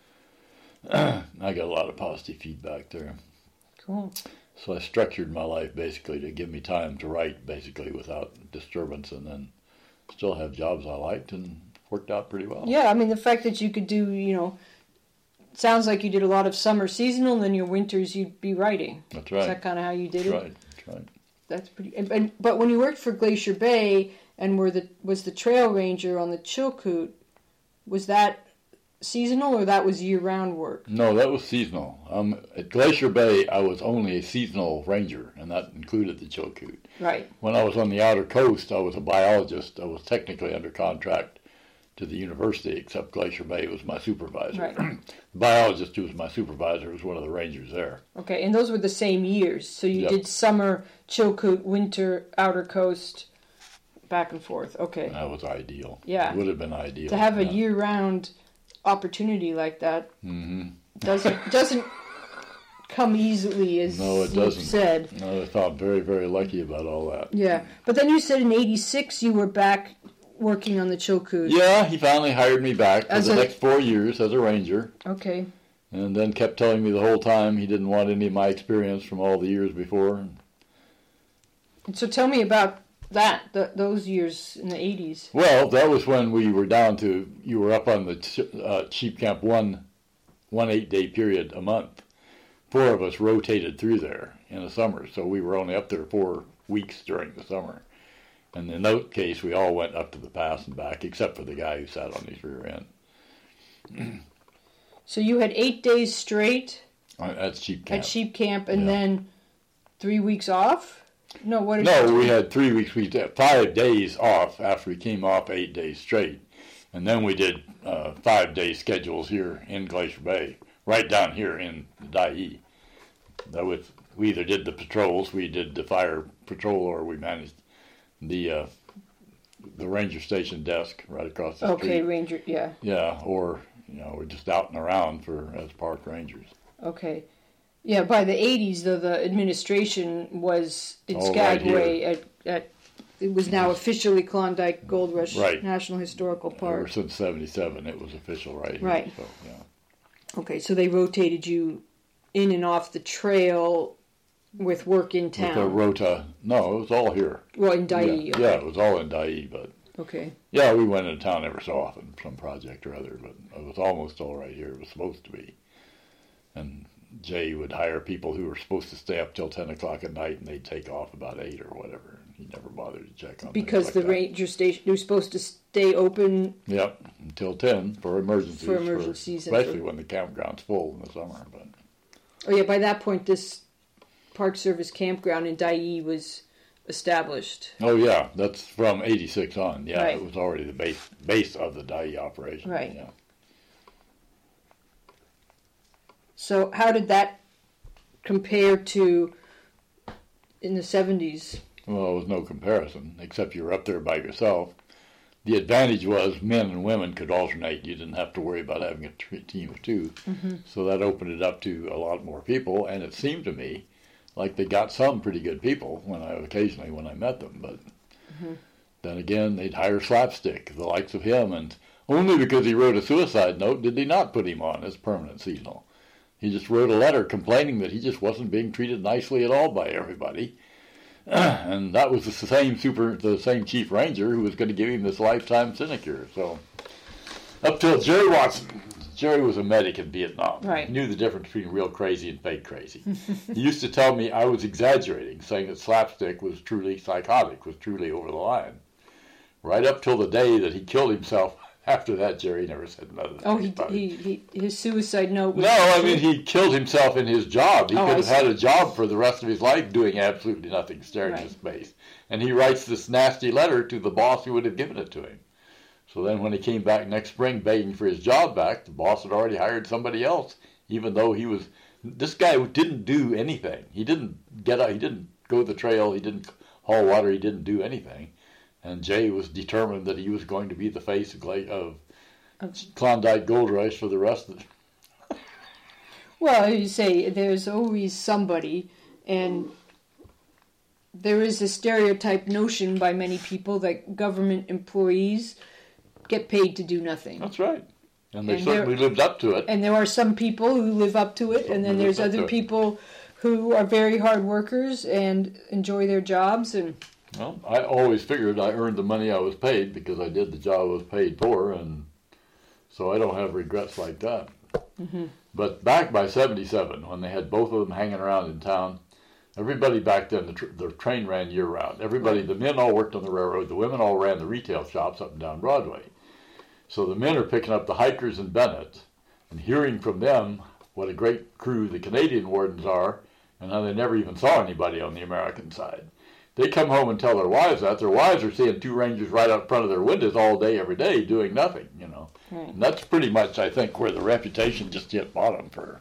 and I got a lot of positive feedback there. Cool. So I structured my life basically to give me time to write basically without disturbance, and then still have jobs I liked, and worked out pretty well. Yeah, I mean, the fact that you could do, you know, sounds like you did a lot of summer seasonal, and then your winters you'd be writing. That's right. Is that kind of how you did That's it? right. That's right. That's pretty. And, and, but when you worked for Glacier Bay and were the was the trail ranger on the Chilkoot, was that seasonal or that was year-round work? No, that was seasonal. Um, at Glacier Bay, I was only a seasonal ranger, and that included the Chilkoot. Right. When I was on the outer coast, I was a biologist. I was technically under contract to the university, except Glacier Bay was my supervisor. Right. The biologist who was my supervisor was one of the rangers there. Okay, and those were the same years. So you Yep. did summer, Chilkoot, winter, outer coast, back and forth. Okay. That was ideal. Yeah. It would have been ideal. To have a yeah. year-round opportunity like that mm-hmm. doesn't doesn't come easily, as no, it you've doesn't. said. No, I felt very, very lucky about all that. Yeah, but then you said in eighty-six you were back working on the Chilkoot. Yeah, he finally hired me back for As the a- next four years as a ranger, Okay. and then kept telling me the whole time he didn't want any of my experience from all the years before. And so tell me about that, th those years in the eighties. Well, that was when we were down to, you were up on the ch- uh, sheep camp one, one eight-day period a month. Four of us rotated through there in the summer, so we were only up there four weeks during the summer. And in that case, we all went up to the pass and back, except for the guy who sat on his rear end. So you had eight days straight Uh, At sheep camp. at sheep camp, and Yeah. then three weeks off? No, what did No, you we had three weeks. We had five days off after we came off eight days straight. And then we did uh, five-day schedules here in Glacier Bay, right down here in the Dyea. That was, we either did the patrols, we did the fire patrol, or we managed the uh, the ranger station desk right across the Okay, street. Ranger, yeah. Yeah, or, you know, we're just out and around for as park rangers. Okay. Yeah, by the eighties, though, the administration was in Oh, right Skagway at, at, it was now officially Klondike Gold Rush Right. National Historical Ever Park. since seventy-seven, it was official right here. Right. So, yeah. Okay, so they rotated you in and off the trail with work in With the town. rota, no, it was all here. Well, in Yeah, Dyea. yeah, it was all in Dyea, but Okay. yeah, we went into town every so often, some project or other, but it was almost all right here. It was supposed to be. And Jay would hire people who were supposed to stay up till ten o'clock at night, and they'd take off about eight or whatever. He never bothered to check on things Because like the that. ranger station, you're supposed to stay open. Yep, until ten for emergencies. For emergencies and especially for- when the campground's full in the summer. But Oh, yeah, by that point, this Park Service campground in Dyea was established. oh yeah, that's from eighty-six on. Yeah, Right. it was already the base base of the Dyea operation. Right. Yeah. So how did that compare to in the seventies? Well, there was no comparison, except you were up there by yourself. The advantage was men and women could alternate. You didn't have to worry about having a t- team of two. Mm-hmm. So that opened it up to a lot more people, and it seemed to me like they got some pretty good people when I occasionally when I met them. But Mm-hmm. then again, they'd hire Slapstick, the likes of him, and only because he wrote a suicide note did they not put him on as permanent seasonal. He just wrote a letter complaining that he just wasn't being treated nicely at all by everybody. And that was the same super, the same chief ranger who was going to give him this lifetime sinecure. So, up till Jerry Watson. Jerry was a medic in Vietnam. Right. He knew the difference between real crazy and fake crazy. He used to tell me I was exaggerating, saying that Slapstick was truly psychotic, was truly over the line. Right up till the day that he killed himself. After that, Jerry never said another thing. Oh, he, about it. he, he his suicide note was... No, I mean, he killed himself in his job. He Oh, could I have see. had a job for the rest of his life doing absolutely nothing, staring Right. into space. And he writes this nasty letter to the boss who would have given it to him. So then when he came back next spring begging for his job back, the boss had already hired somebody else, even though he was... This guy didn't do anything. He didn't get out, he didn't go the trail, he didn't haul water, he didn't do anything. And Jay was determined that he was going to be the face of, Gla- of Klondike Gold Rush for the rest of the... Well, you say there's always somebody, and there is a stereotyped notion by many people that government employees get paid to do nothing. That's right. And they And certainly lived up to it. And there are some people who live up to it, and then Who live there's up to other it. people who are very hard workers and enjoy their jobs. And Well, I always figured I earned the money I was paid because I did the job I was paid for, and so I don't have regrets like that. Mm-hmm. But back by seventy-seven, when they had both of them hanging around in town, everybody back then, the, tr- the train ran year-round. Everybody, the men all worked on the railroad. The women all ran the retail shops up and down Broadway. So the men are picking up the hikers in Bennett and hearing from them what a great crew the Canadian wardens are and how they never even saw anybody on the American side. They come home and tell their wives that. Their wives are seeing two rangers right out front of their windows all day, every day, doing nothing, you know. Right. And that's pretty much, I think, where the reputation just hit bottom for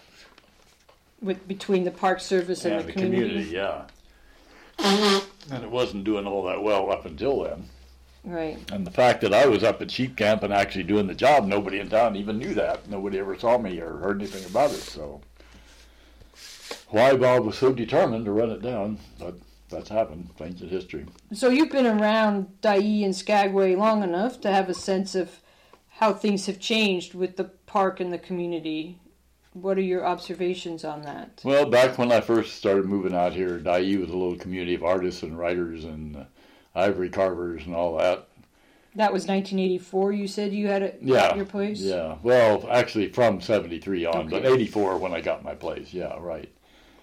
with between the Park Service and, yeah, the, the community. community, yeah. And it wasn't doing all that well up until then. Right. And the fact that I was up at sheep camp and actually doing the job, nobody in town even knew that. Nobody ever saw me or heard anything about it. So why Bob was so determined to run it down, but that's happened. It's ancient history. So you've been around Dyea and Skagway long enough to have a sense of how things have changed with the park and the community. What are your observations on that? Well, back when I first started moving out here, Dyea was a little community of artists and writers and uh, ivory carvers and all that. That was nineteen eighty-four, you said you had it yeah, at your place? Yeah, well, actually from seventy-three on, Okay. but eighty-four when I got my place, yeah, right.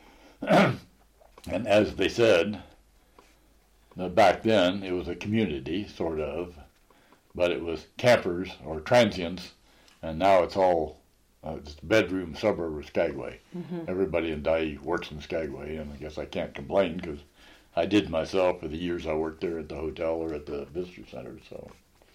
And as they said, uh, back then it was a community, sort of, but it was campers or transients, and now it's all uh, just a bedroom suburb of Skagway. Mm-hmm. Everybody in Dyea works in Skagway, and I guess I can't complain because I did myself for the years I worked there at the hotel or at the visitor center. So.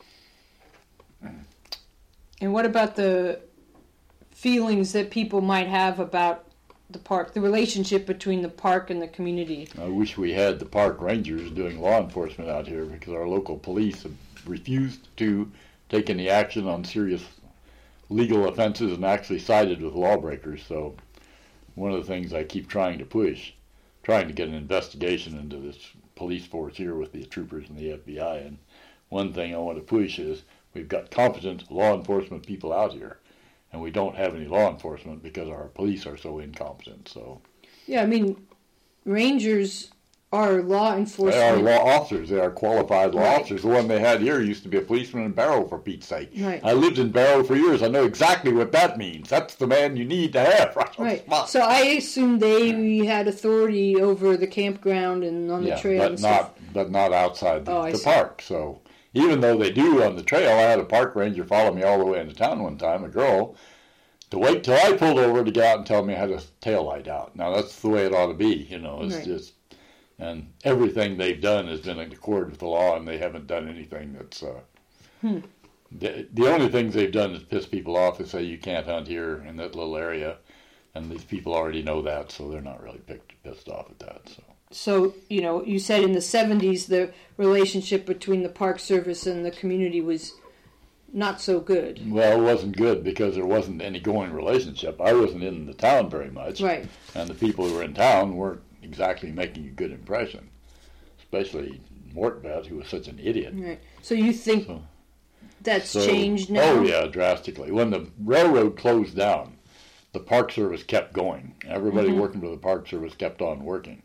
And what about the feelings that people might have about the park, the relationship between the park and the community? I wish we had the park rangers doing law enforcement out here because our local police have refused to take any action on serious legal offenses and actually sided with lawbreakers. So one of the things I keep trying to push, trying to get an investigation into this police force here with the troopers and the F B I. And one thing I want to push is we've got competent law enforcement people out here, and we don't have any law enforcement because our police are so incompetent. So yeah, I mean, rangers are law enforcement. They are law officers. They are qualified law Right. officers. The one they had here used to be a policeman in Barrow, for Pete's sake. Right. I lived in Barrow for years. I know exactly what that means. That's the man you need to have right on the Right. spot. So I assume they had authority over the campground and on the yeah, trail but and stuff. not but not outside the, Oh, I the see. park. So even though they do on the trail, I had a park ranger follow me all the way into town one time, a girl, to wait till I pulled over to get out and tell me I had a tail light out. Now that's the way it ought to be, you know. It's Right. just, and everything they've done has been in accord with the law, and they haven't done anything that's. Uh, Hmm. the, the only things they've done is piss people off and say you can't hunt here in that little area, and these people already know that, so they're not really picked, pissed off at that. So. So, you know, you said in the seventies the relationship between the Park Service and the community was not so good. Well, it wasn't good because there wasn't any going relationship. I wasn't in the town very much. Right. And the people who were in town weren't exactly making a good impression, especially Mortbeth, who was such an idiot. Right. So you think So- that's So- changed now? Oh, yeah, drastically. When the railroad closed down, the Park Service kept going. Everybody Mhm. working for the Park Service kept on working.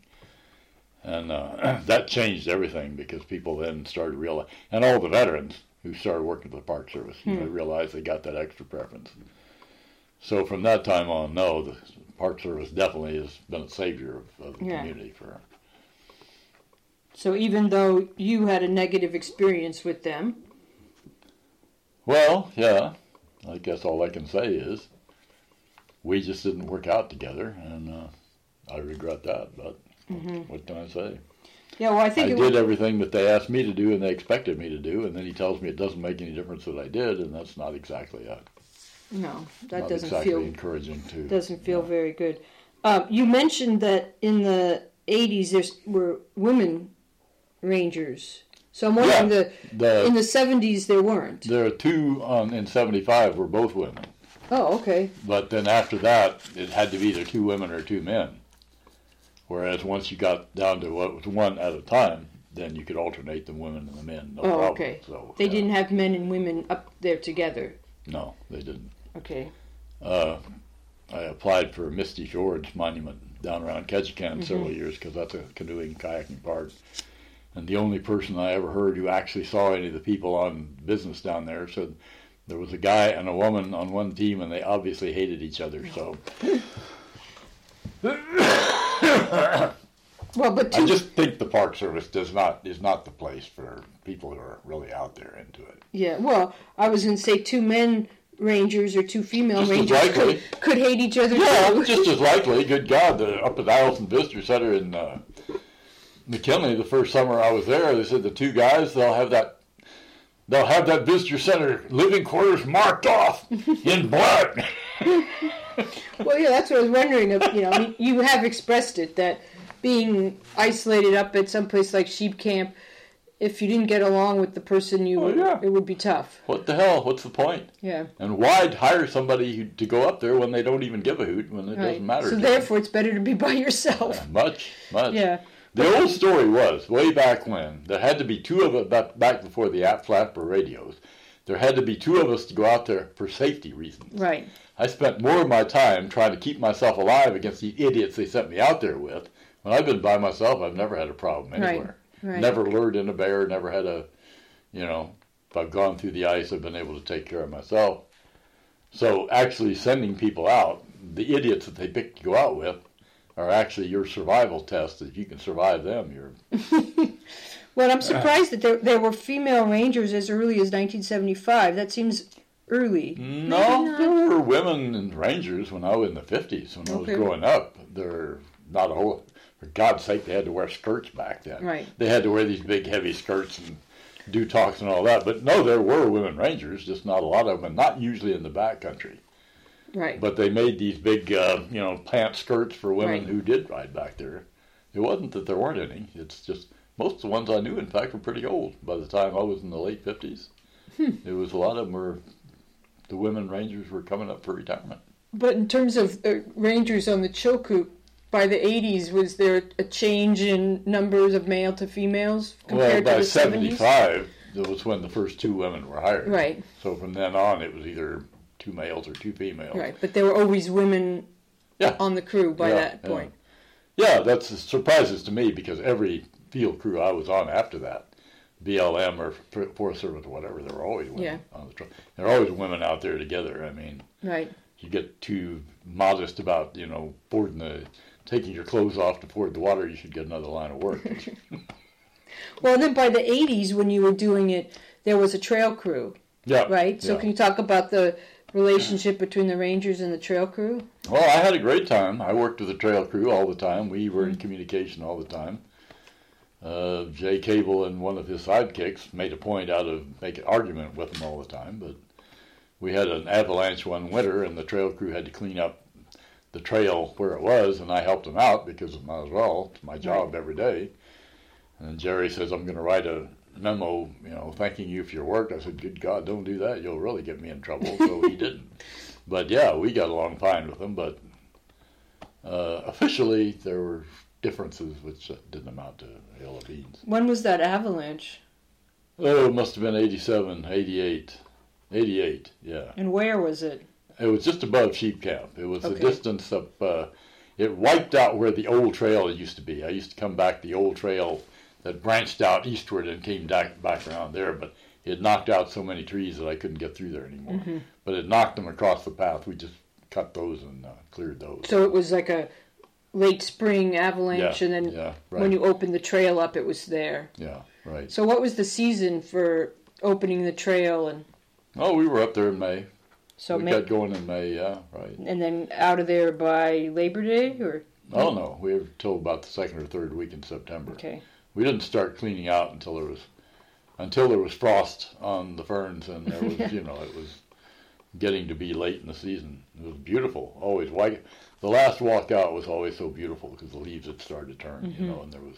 And uh, that changed everything because people then started to realize, and all the veterans who started working for the Park Service, you know, Hmm. realized they got that extra preference. So from that time on, no, the Park Service definitely has been a savior of, of the Yeah. community. For So even though you had a negative experience with them, Well, yeah, I guess all I can say is we just didn't work out together, and uh, I regret that, but Mhm. what can I say? yeah, well, I think I it did was, everything that they asked me to do and they expected me to do, and then he tells me it doesn't make any difference that I did, and that's not exactly a, no, that not doesn't exactly feel encouraging to. doesn't feel very good. Uh, you mentioned that in the eighties there were women rangers. So I'm wondering, Yeah, the, the in the seventies there weren't. there are two on, in seventy-five were both women, Oh, okay. but then after that it had to be either two women or two men. Whereas once you got down to what was one at a time, then you could alternate the women and the men. No Oh, problem. okay. So, They yeah. didn't have men and women up there together. No, they didn't. Okay. Uh, I applied for Misty Fjords Monument down around Ketchikan Mhm. several years because that's a canoeing, kayaking park. And the only person I ever heard who actually saw any of the people on business down there said there was a guy and a woman on one team and they obviously hated each other. So Well, but two, I just think the Park Service does not is not the place for people who are really out there into it. yeah. Well, I was going to say two men rangers or two female Just as rangers likely. could, could hate each other Yeah, too. just as likely. Good God, the, up at the Isleton Visitor Center in uh, McKinley, the first summer I was there, they said the two guys they'll have that they'll have that visitor center living quarters marked off in blood. Well, yeah, that's what I was wondering. If, you know, I mean, you have expressed it that being isolated up at some place like Sheep Camp, if you didn't get along with the person, you Oh, yeah. it would be tough. What the hell? What's the point? Yeah. And why hire somebody who, to go up there when they don't even give a hoot when it Right. doesn't matter? So to therefore, it's better to be by yourself. them? much, much. Yeah. The old story was, way back when, there had to be two of us, back before the Flatper radios, there had to be two of us to go out there for safety reasons. Right. I spent more of my time trying to keep myself alive against the idiots they sent me out there with. When I've been by myself, I've never had a problem anywhere. Right. Right. Never lured in a bear, never had a, you know, if I've gone through the ice, I've been able to take care of myself. So actually sending people out, the idiots that they pick to go out with, are actually your survival test. If you can survive them, you're... Well, I'm surprised that there, there were female rangers as early as nineteen seventy-five. That seems early. No, there were women and rangers when I was in the fifties. When I was Okay. growing up, there not a whole... For God's sake, they had to wear skirts back then. Right. They had to wear these big, heavy skirts and do talks and all that. But no, there were women rangers, just not a lot of them, and not usually in the backcountry. Right. But they made these big, uh, you know, pant skirts for women Right. who did ride back there. It wasn't that there weren't any. It's just most of the ones I knew, in fact, were pretty old. By the time I was in the late fifties, Hmm. it was a lot of them were, the women rangers were coming up for retirement. But in terms of uh, rangers on the Chilkoot, by the eighties, was there a change in numbers of male to females compared Well, by to the seventies? seventy-five, that was when the first two women were hired. Right. So from then on, it was either two males or two females. Right, but there were always women Yeah. on the crew by Yeah, that yeah. point. Yeah, that's surprises to me because every field crew I was on after that, B L M or Forest Service or whatever, there were always women Yeah. on the truck. There are always women out there together. I mean, Right. you get too modest about, you know, fording the, taking your clothes off to ford the water, you should get another line of work. Well, then by the eighties, when you were doing it, there was a trail crew, Yeah. right? So yeah. can you talk about the relationship between the rangers and the trail crew? Well, I had a great time. I worked with the trail crew all the time. We were in communication all the time. Uh, Jay Cable and one of his sidekicks made a point out of making argument with them all the time, but we had an avalanche one winter, and the trail crew had to clean up the trail where it was, and I helped them out because it might as well. It's my job every day. And Jerry says, I'm going to write a memo, you know, thanking you for your work. I said, good God, don't do that. You'll really get me in trouble. So he didn't. But yeah, we got along fine with him, but uh, officially there were differences which uh, didn't amount to a hill of beans. When was that avalanche? Oh, it must have been eighty-seven, eighty-eight. eighty-eight, yeah. And where was it? It was just above Sheep Camp. It was Okay. a distance of, uh, it wiped out where the old trail used to be. I used to come back the old trail that branched out eastward and came back, back around there, but it knocked out so many trees that I couldn't get through there anymore. Mm-hmm. But it knocked them across the path. We just cut those and uh, cleared those. So it was like a late spring avalanche, Yeah, and then yeah, right. when you opened the trail up, it was there. Yeah, right. So what was the season for opening the trail? And Oh, we were up there in May. so we May, got going in May, yeah, right. and then out of there by Labor Day, or Oh, no, we were till about the second or third week in September. okay, We didn't start cleaning out until there was until there was frost on the ferns, and there was, you know, it was getting to be late in the season. It was beautiful, always white. The last walk out was always so beautiful because the leaves had started to turn, Mm-hmm. you know, and there was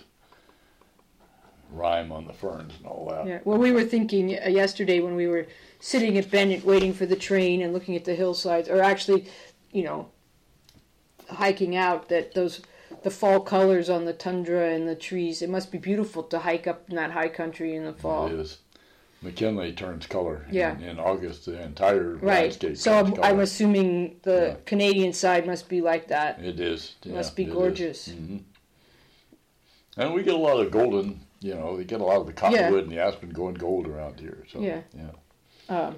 rime on the ferns and all that. yeah. Well, we were thinking uh, yesterday when we were sitting at Bennett waiting for the train and looking at the hillsides, or actually, you know, hiking out, that those the fall colors on the tundra and the trees. It must be beautiful to hike up in that high country in the fall. It is. McKinley turns color Yeah. in, in August. The entire Right. landscape So turns I'm, color. I'm assuming the Yeah. Canadian side must be like that. It is. It Yeah, must be it is. gorgeous. Mhm. And we get a lot of golden, you know, we get a lot of the cottonwood and the aspen going gold around here. So, Yeah. yeah. Um,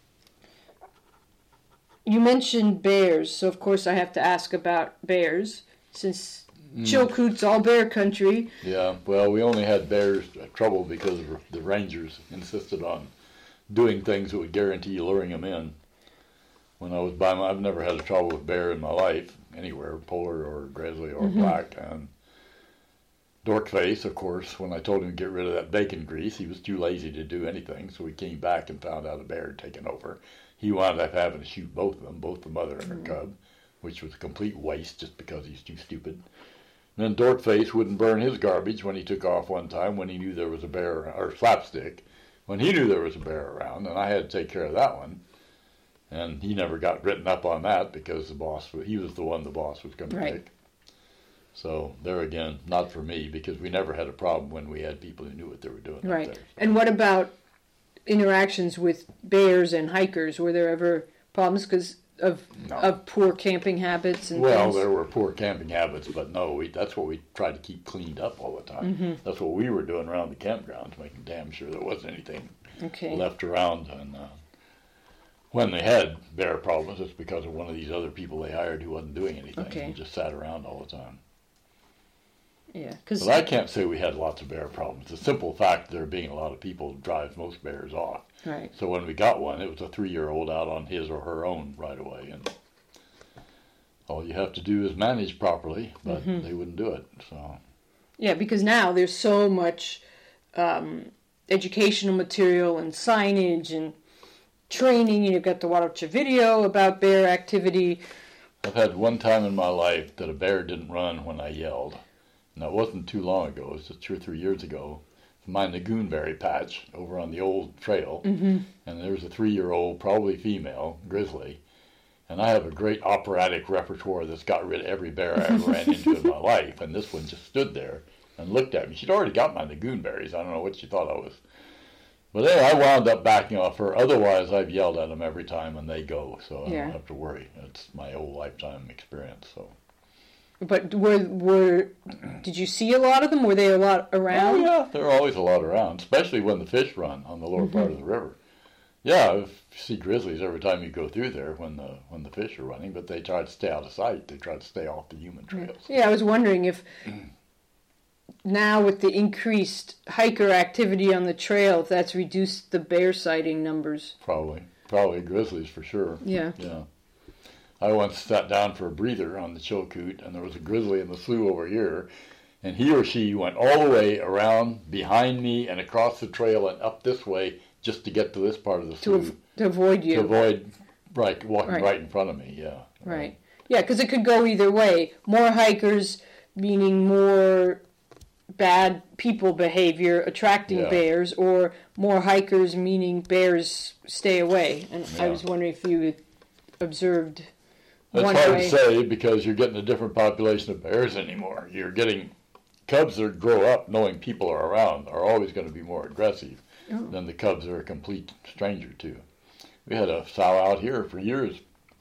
you mentioned bears, so of course I have to ask about bears, since Mm. Chilkoot's all bear country. Yeah, well, we only had bears uh, trouble because of the rangers insisted on doing things that would guarantee luring them in. When I was by my, I've never had a trouble with bear in my life, anywhere, polar or grizzly or Mm-hmm. black. And Dorkface, of course, when I told him to get rid of that bacon grease, he was too lazy to do anything, so he came back and found out a bear had taken over. He wound up having to shoot both of them, both the mother and her Mm-hmm. cub, which was a complete waste just because he's too stupid. And then Dorkface wouldn't burn his garbage when he took off one time when he knew there was a bear, or Slapstick, when he knew there was a bear around, and I had to take care of that one. And he never got written up on that because the boss, he was the one the boss was going to Right. pick. So there again, not for me, because we never had a problem when we had people who knew what they were doing. Right. Up there. And what about interactions with bears and hikers? Were there ever problems because of No. of poor camping habits and Well, things? there were poor camping habits, but no, we, that's what we tried to keep cleaned up all the time. Mm-hmm. That's what we were doing around the campgrounds, making damn sure there wasn't anything Okay. left around. And uh, when they had bear problems, it's because of one of these other people they hired who wasn't doing anything. Okay. He just sat around all the time. Yeah, because But I can't say we had lots of bear problems. The simple fact there being a lot of people drives most bears off. right. So when we got one, it was a three-year-old out on his or her own right away, and all you have to do is manage properly, but Mm-hmm. they wouldn't do it. So Yeah, because now there's so much um, educational material and signage and training, and you've got to watch a video about bear activity. I've had one time in my life that a bear didn't run when I yelled. And that wasn't too long ago. It was just two or three years ago. My Nagoonberry patch over on the old trail. Mm-hmm. And there was a three-year-old, probably female, grizzly. And I have a great operatic repertoire that's got rid of every bear I ever ran into in my life. And this one just stood there and looked at me. She'd already got my Nagoonberries. I don't know what she thought I was. But anyway, I wound up backing off her. Otherwise, I've yelled at them every time and they go. So I Yeah. don't have to worry. It's my whole lifetime experience. So. But were were did you see a lot of them? Were they a lot Oh, around? yeah, there are always a lot around, especially when the fish run on the lower Mm-hmm. part of the river. Yeah, you see grizzlies every time you go through there when the when the fish are running, but they try to stay out of sight. They try to stay off the human trails. Yeah, I was wondering if now with the increased hiker activity on the trail, if that's reduced the bear sighting numbers. Probably, probably grizzlies for sure. Yeah. Yeah. I once sat down for a breather on the Chilkoot, and there was a grizzly in the slough over here, and he or she went all the way around behind me and across the trail and up this way just to get to this part of the To, slough. av- to avoid you. To avoid right, walking Right. right in front of me, yeah. Right. Yeah, because it could go either way. More hikers, meaning more bad people behavior attracting Yeah. bears, or more hikers, meaning bears stay away. And I Yeah. was wondering if you observed That's one hard way. to say because you're getting a different population of bears anymore. You're getting cubs that grow up knowing people are around are always going to be more aggressive Oh. than the cubs are a complete stranger to. We had a sow out here for years,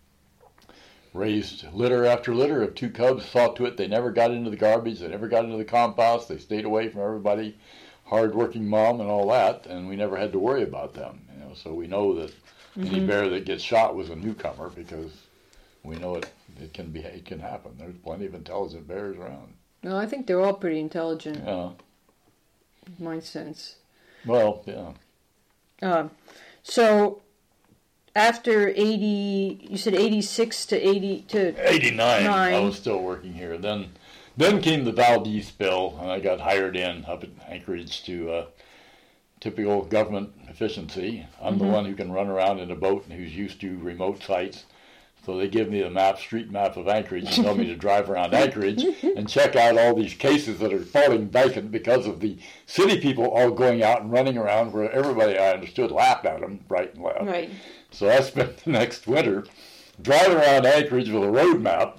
raised litter after litter of two cubs, saw to it they never got into the garbage, they never got into the compost, they stayed away from everybody, hard-working mom and all that, and we never had to worry about them. You know, so we know that any Mm-hmm. bear that gets shot was a newcomer because we know it, it can be it can happen. There's plenty of intelligent bears around. No, I think they're all pretty intelligent, Yeah. in my sense. Well, yeah. Um, so after eighty, you said eighty-six to eighty to eighty-nine, I Nine. was still working here. Then then came the Valdez spill, and I got hired in up at Anchorage to uh, typical government efficiency. I'm the one who can run around in a boat and who's used to remote sites. So they give me the map, street map of Anchorage, and tell me to drive around Anchorage and check out all these cases that are falling vacant because of the city people all going out and running around where everybody, I understood, laughed at them right and left. right. So I spent the next winter driving around Anchorage with a road map,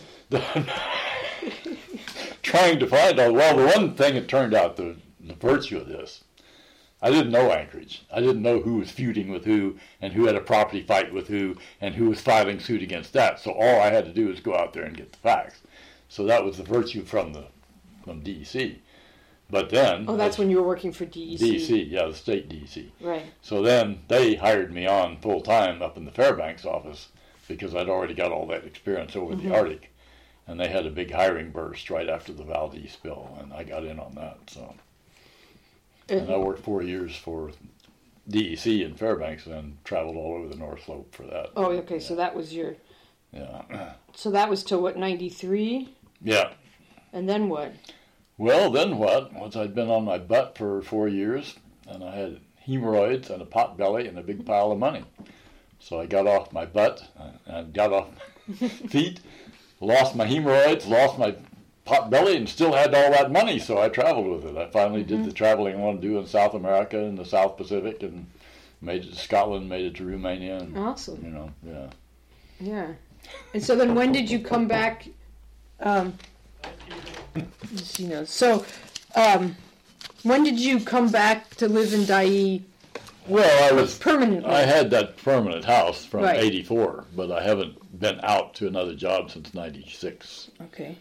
trying to find out. Well, the one thing that turned out, the, the virtue of this, I didn't know Anchorage. I didn't know who was feuding with who and who had a property fight with who and who was filing suit against that. So all I had to do was go out there and get the facts. So that was the virtue from the from D E C. But then... Oh, that's when you were working for D E C. D E C, yeah, the state D E C. Right. So then they hired me on full time up in the Fairbanks office because I'd already got all that experience over Mm-hmm. the Arctic. And they had a big hiring burst right after the Valdez spill, and I got in on that. So, and I worked four years for D E C in Fairbanks and then traveled all over the North Slope for that. Oh, okay. So that was your. Yeah. So that was till what, ninety-three? Yeah. And then what? Well, then what? Once I'd been on my butt for four years, and I had hemorrhoids and a pot belly and a big pile of money. So I got off my butt and got off my feet, lost my hemorrhoids, lost my pot belly, and still had all that money, so I traveled with it. I finally Mm-hmm. did the traveling I wanted to do in South America and the South Pacific, and made it to Scotland, made it to Romania, and, Awesome. you know, yeah. Yeah. And so then when did you come back? Um, Just, you know, so um, when did you come back to live in Dyea? Well, I was permanently. I had that permanent house from Right. eighty-four, but I haven't been out to another job since ninety-six. Okay.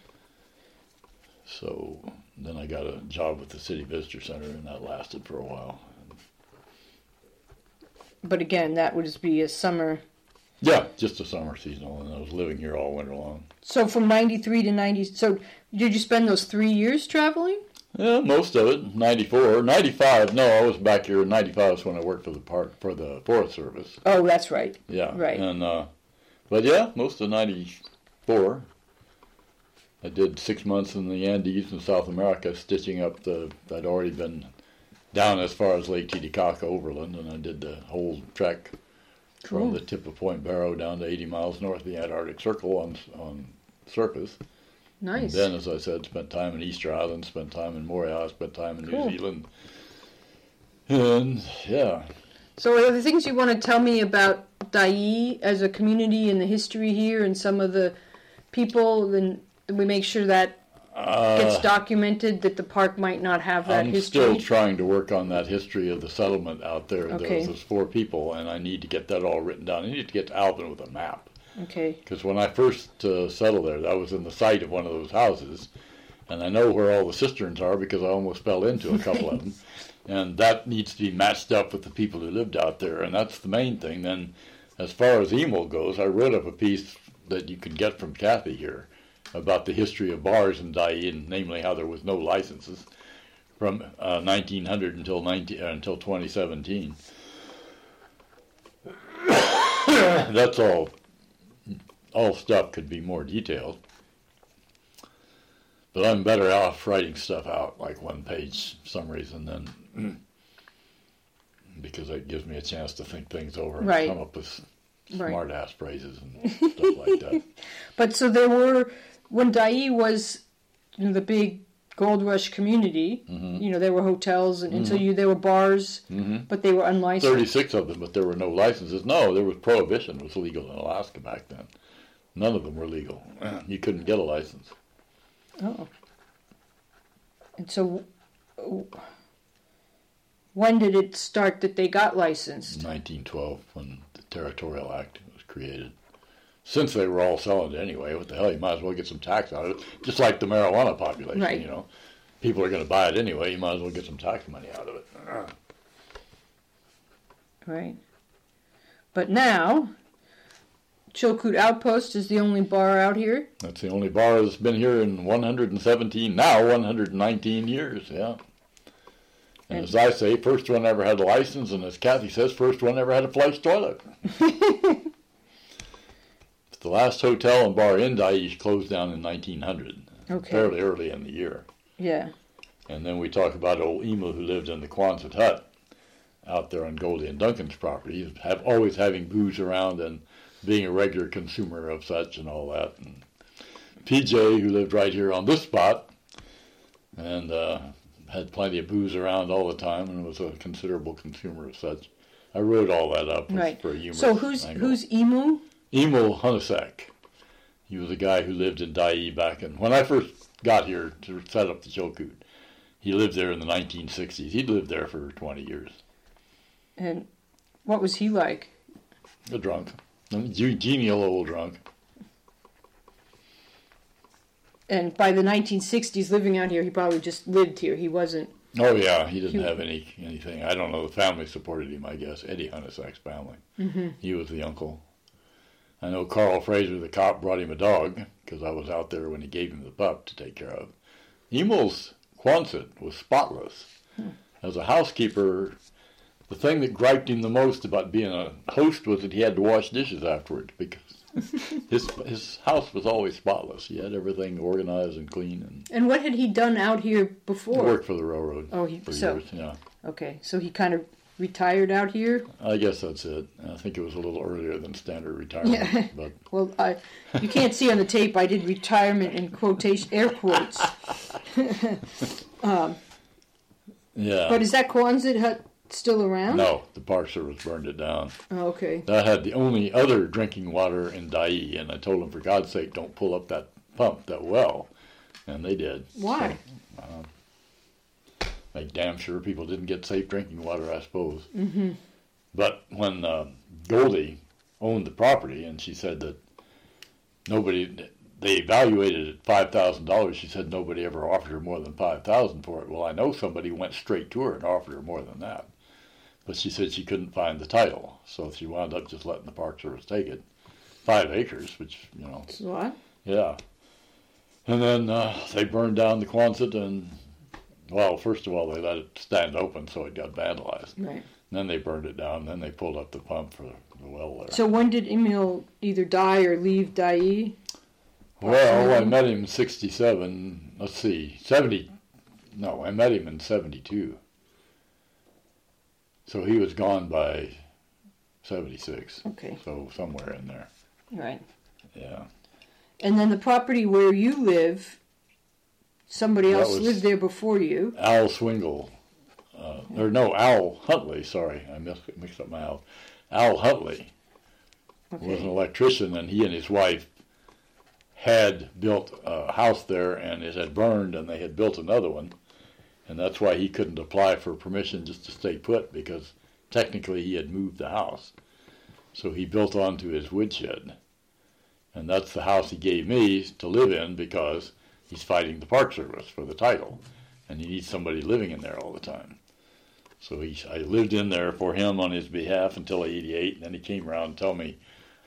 So then I got a job with the City Visitor Center, and that lasted for a while. But again, that would just be a summer. Yeah, just a summer seasonal, and I was living here all winter long. So from ninety-three to ninety, so did you spend those three years traveling? Yeah, most of it. ninety-four, ninety-five. No, I was back here in ninety-five. Was when I worked for the park for the Forest Service. Oh, that's right. Yeah, Right. And uh, but yeah, most of ninety-four. I did six months in the Andes in South America, stitching up the. I'd already been down as far as Lake Titicaca overland, and I did the whole trek Cool. from the tip of Point Barrow down to eighty miles north of the Antarctic Circle on on surface. Nice. And then, as I said, spent time in Easter Island, spent time in Montreal, spent time in Cool. New Zealand. And, yeah. So are there things you want to tell me about Dyea as a community and the history here and some of the people, then we make sure that gets Uh, documented, that the park might not have that I'm history? still trying to work on that history of the settlement out there. Okay. There was those four people, and I need to get that all written down. I need to get to Alvin with a map. Okay. Because when I first uh, settled there, I was in the site of one of those houses, and I know where all the cisterns are because I almost fell into a couple of them. And that needs to be matched up with the people who lived out there, and that's the main thing. Then, as far as email goes, I wrote up a piece that you could get from Kathy here about the history of bars in Dyea, and namely how there was no licenses from uh, nineteen hundred until nineteen, uh, until twenty seventeen. That's all. All stuff could be more detailed. But I'm better off writing stuff out, like one-page summaries, and then because it gives me a chance to think things over and Right. come up with Right. smart-ass phrases and stuff like that. But so there were, when Dyea was, you know, the big gold rush community, Mhm. you know, there were hotels, and, and so Mhm. you there were bars, hmm but they were unlicensed. thirty-six of them, but there were no licenses. No, there was prohibition. It was legal in Alaska back then. None of them were legal. You couldn't get a license. Oh. And so, w- when did it start that they got licensed? nineteen twelve, when the Territorial Act was created. Since they were all selling it anyway, what the hell, you might as well get some tax out of it. Just like the marijuana population, Right. you know. People are going to buy it anyway, you might as well get some tax money out of it. Right. But now, Chilkoot Outpost is the only bar out here. That's the only bar that's been here in one hundred seventeen, now one hundred nineteen years, yeah. And, And- as I say, first one ever had a license, and as Kathy says, first one ever had a flush toilet. The last hotel and bar in Dyea closed down in nineteen hundred, Okay. fairly early in the year. Yeah. And then we talk about old Emu who lived in the Quonset hut out there on Goldie and Duncan's property, have always having booze around and being a regular consumer of such and all that. And P J, who lived right here on this spot, and uh, had plenty of booze around all the time and was a considerable consumer of such. I wrote all that up Right. for a humorous So who's angle. who's Emu? Emil Hunasek. He was a guy who lived in Dyea back in, when I first got here to set up the Chilkoot. He lived there in the nineteen sixties. He'd lived there for twenty years. And what was he like? A drunk. A genial old drunk. And by the nineteen sixties, living out here, he probably just lived here. He wasn't. Oh, yeah, he didn't He- have any anything. I don't know, the family supported him, I guess. Eddie Hunasek's family. Mm-hmm. He was the uncle. I know Carl Fraser, the cop, brought him a dog, because I was out there when he gave him the pup to take care of. Emil's Quonset was spotless. Hmm. As a housekeeper, the thing that griped him the most about being a host was that he had to wash dishes afterwards, because his his house was always spotless. He had everything organized and clean, and And what had he done out here he before? worked for the railroad Oh, he for so years. Yeah, okay. So he kind of retired out here. I guess that's it. I think it was a little earlier than standard retirement, Yeah. but Well, I, you can't see on the tape. I did retirement in quotation air quotes. um, yeah. but is that Quonset hut still around? No, the Park Service burned it down. Oh, okay. That had the only other drinking water in Dyea, and I told him, for God's sake, don't pull up that pump, that well, And they did. Why? So, uh, make damn sure people didn't get safe drinking water, I suppose. Mm-hmm. But when uh, Goldie owned the property, and she said that nobody, they evaluated it at five thousand dollars. She said nobody ever offered her more than five thousand dollars for it. Well, I know somebody went straight to her and offered her more than that. But she said she couldn't find the title, so she wound up just letting the Park Service take it. Five acres, which, you know. What? Yeah. And then uh, they burned down the Quonset, and, well, first of all, they let it stand open so it got vandalized. Right. And then they burned it down, and then they pulled up the pump for the well there. So when did Emil either die or leave Dyea? Well, I met him in sixty-seven, let's see, seventy, no, I met him in seventy-two. So he was gone by seventy-six. Okay. So somewhere in there. Right. Yeah. And then the property where you live, somebody That else was lived there before you. Al Swingle, uh, or no, Al Huntley, sorry, I mixed, mixed up my Al. Al Huntley Okay. was an electrician, and he and his wife had built a house there, and it had burned, and they had built another one. And that's why he couldn't apply for permission just to stay put, because technically he had moved the house. So he built onto his woodshed. And that's the house he gave me to live in, because he's fighting the Park Service for the title. And he needs somebody living in there all the time. So he, I lived in there for him on his behalf until eighty-eight, and then he came around and told me,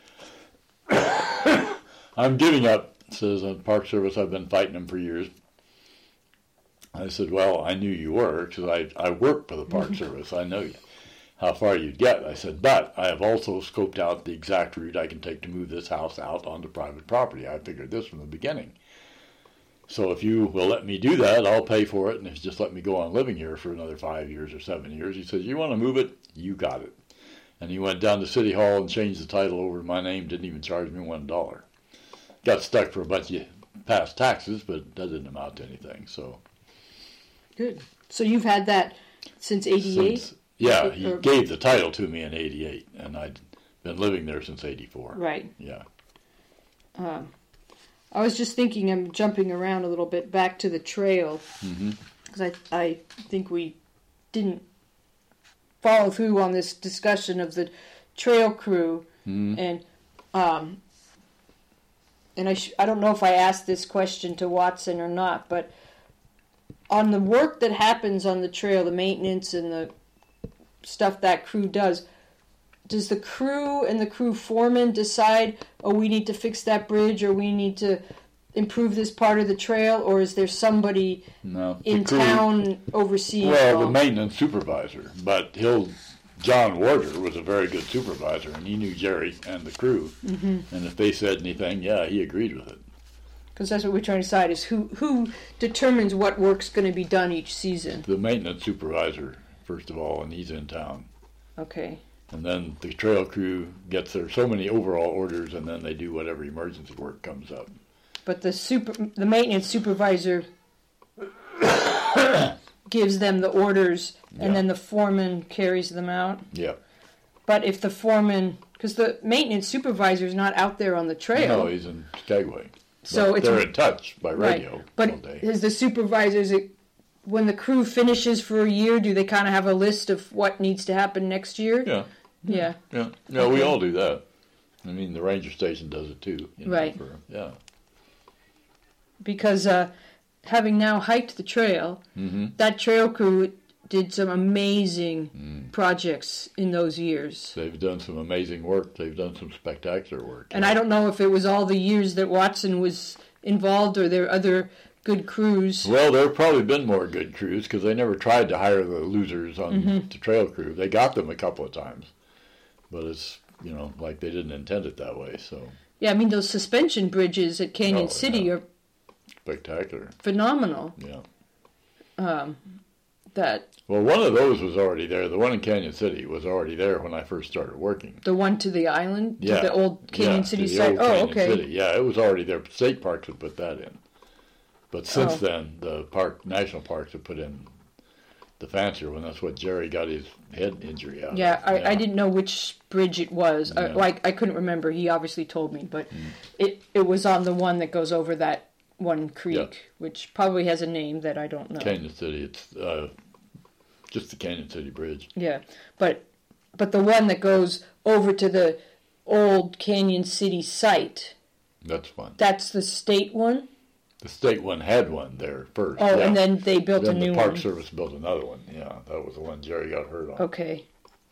I'm giving up, says the Park Service, I've been fighting them for years. I said, well, I knew you were, because I, I worked for the Park Service. I know you, how far you'd get. I said, but I have also scoped out the exact route I can take to move this house out onto private property. I figured this from the beginning. So if you will let me do that, I'll pay for it, and if you just let me go on living here for another five years or seven years. He says, you want to move it? You got it. And he went down to City Hall and changed the title over to my name, didn't even charge me one dollar. Got stuck for a bunch of past taxes, but that didn't amount to anything, so... Good. So you've had that since eighty-eight? Yeah, he or, gave the title to me in eighty-eight, and I'd been living there since eighty-four. Right. Yeah. Um, I was just thinking, I'm jumping around a little bit, back to the trail, because mm-hmm. I, I think we didn't follow through on this discussion of the trail crew, mm-hmm. and um, and I, sh- I don't know if I asked this question to Watson or not, but on the work that happens on the trail, the maintenance and the stuff that crew does, does the crew and the crew foreman decide, oh, we need to fix that bridge or we need to improve this part of the trail, or is there somebody no, in crew, town overseeing well, it all? The maintenance supervisor, but he'll... John Warder was a very good supervisor, and he knew Jerry and the crew, mm-hmm. and if they said anything, yeah, he agreed with it. Because that's what we're trying to decide, is who who determines what work's going to be done each season. The maintenance supervisor, first of all, and he's in town. Okay. And then the trail crew gets their so many overall orders, and then they do whatever emergency work comes up. But the super the maintenance supervisor gives them the orders, and yeah. then the foreman carries them out? Yeah. But if the foreman... Because the maintenance supervisor is not out there on the trail. No, he's in Skagway. So but it's, they're in touch by radio right. But all day. Is the supervisors, when the crew finishes for a year, do they kind of have a list of what needs to happen next year? Yeah. Yeah. Yeah. Yeah, okay. We all do that. I mean, the ranger station does it too. You know, right. For, yeah. Because uh, having now hiked the trail, mm-hmm. that trail crew did some amazing mm. projects in those years. They've done some amazing work. They've done some spectacular work. And I don't know if it was all the years that Watson was involved or there are other good crews. Well, there have probably been more good crews because they never tried to hire the losers on mm-hmm. the trail crew. They got them a couple of times. But it's, you know, like they didn't intend it that way. So yeah, I mean, those suspension bridges at Canyon oh, City yeah. are spectacular. Phenomenal. Yeah. Um, that... Well, one of those was already there. The one in Canyon City was already there when I first started working. The one to the island? Yeah. To the old Canyon yeah, City the site? Old oh, Canyon okay. City. Yeah, it was already there. State Parks would put that in. But since oh. then, the park, national parks have put in the fancier one. That's what Jerry got his head injury out yeah, of. I, Yeah, I didn't know which bridge it was. Yeah. I, like, I couldn't remember. He obviously told me. But mm. it, it was on the one that goes over that one creek, Yeah. which probably has a name that I don't know. Canyon City. It's uh, just the Canyon City Bridge. Yeah, but but the one that goes over to the old Canyon City site, That's one. that's the state one? The state one had one there first. Oh, yeah. and then they built then a new the Park one. Service built another one. Yeah, that was the one Jerry got hurt on. Okay.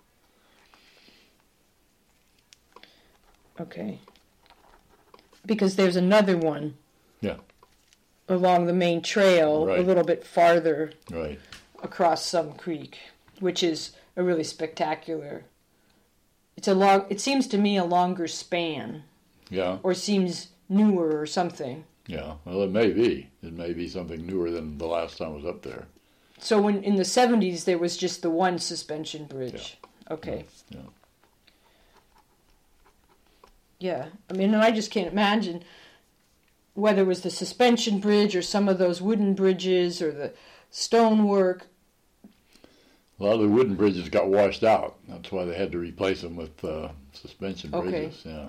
Okay. Because there's another one. Yeah. Along the main trail, Right. a little bit farther Right. across some creek, which is a really spectacular. It's a long. It seems to me a longer span, Yeah. or seems newer or something. Yeah. Well, it may be. It may be something newer than the last time I was up there. So when in the seventies there was just the one suspension bridge. Okay. Yeah. Yeah. I mean, and I just can't imagine whether it was the suspension bridge or some of those wooden bridges or the stonework. A lot of the wooden bridges got washed out. That's why they had to replace them with uh, suspension Okay. bridges. Yeah.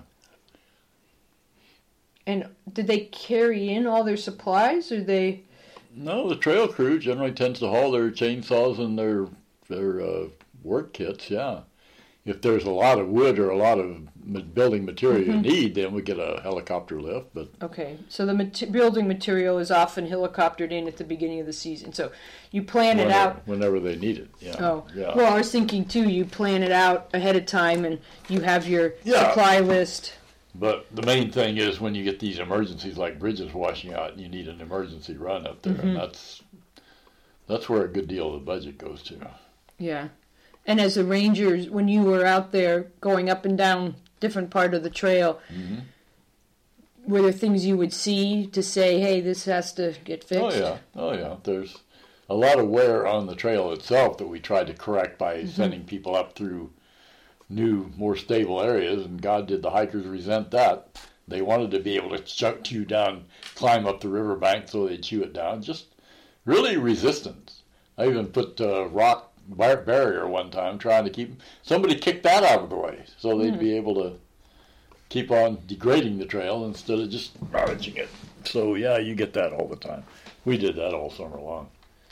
And did they carry in all their supplies, or they? No, the trail crew generally tends to haul their chainsaws and their their uh, work kits. Yeah. If there's a lot of wood or a lot of ma- building material Mm-hmm. you need, then we get a helicopter lift. But Okay, so the mat- building material is often helicoptered in at the beginning of the season. So you plan it whenever, out. whenever they need it. Yeah. Oh, Yeah. well, I was thinking too. You plan it out ahead of time, and you have your Yeah. supply list. But the main thing is when you get these emergencies like bridges washing out, you need an emergency run up there, Mm-hmm. and that's that's where a good deal of the budget goes to. Yeah, and as a ranger, when you were out there going up and down different part of the trail, Mm-hmm. were there things you would see to say, "Hey, this has to get fixed"? Oh yeah, oh yeah. There's a lot of wear on the trail itself that we tried to correct by Mm-hmm. sending people up through new, more stable areas, and God did the hikers resent that. They wanted to be able to chuck you down, climb up the riverbank so they'd chew it down. Just really resistance. I even put a rock bar- barrier one time trying to keep, somebody kicked that out of the way so they'd Mm. be able to keep on degrading the trail instead of just ravaging it. So yeah, you get that all the time. We did that all summer long.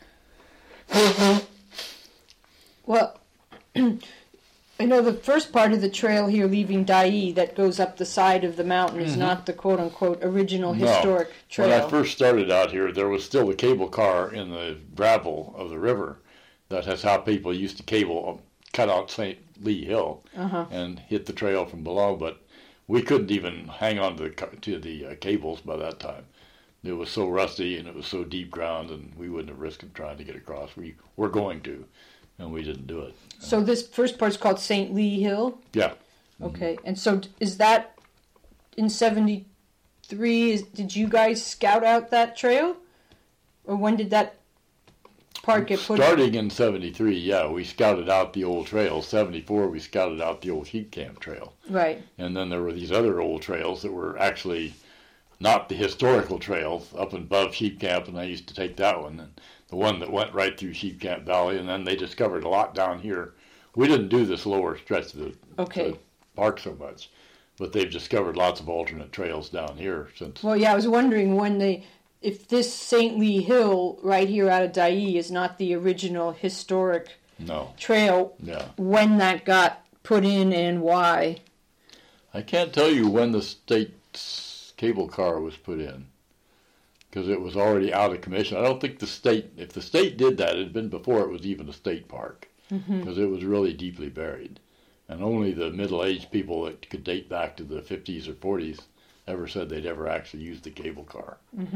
Well, I know the first part of the trail here leaving Dyea that goes up the side of the mountain is not the quote-unquote original No. historic trail. When I first started out here, there was still the cable car in the gravel of the river. That is how people used to cable, cut out Saint Lee Hill Uh-huh. and hit the trail from below. But we couldn't even hang on to the ca- to the uh, cables by that time. It was so rusty and it was so deep ground, and we wouldn't have risked trying to get across. We were going to, and we didn't do it. So this first part's called Saint Lee Hill? Yeah. Okay. And so d- is that in seventy-three? Is, did you guys scout out that trail? Or when did that part get put in? Starting in seventy-three, yeah, we scouted out the old trails. seventy-four, we scouted out the old sheep camp trail. Right. And then there were these other old trails that were actually not the historical trails up above Sheep Camp, and I used to take that one. And the one that went right through Sheep Camp Valley, and then they discovered a lot down here. We didn't do this lower stretch of the, Okay. the park so much, but they've discovered lots of alternate trails down here since. Well, yeah, I was wondering when they, if this Saint Lee Hill right here out of Dyea is not the original historic No, trail, yeah. when that got put in and why. I can't tell you when the state's cable car was put in, because it was already out of commission. I don't think the state, if the state did that, it had been before it was even a state park, because it was really deeply buried. And only the middle-aged people that could date back to the fifties or forties ever said they'd ever actually used the cable car.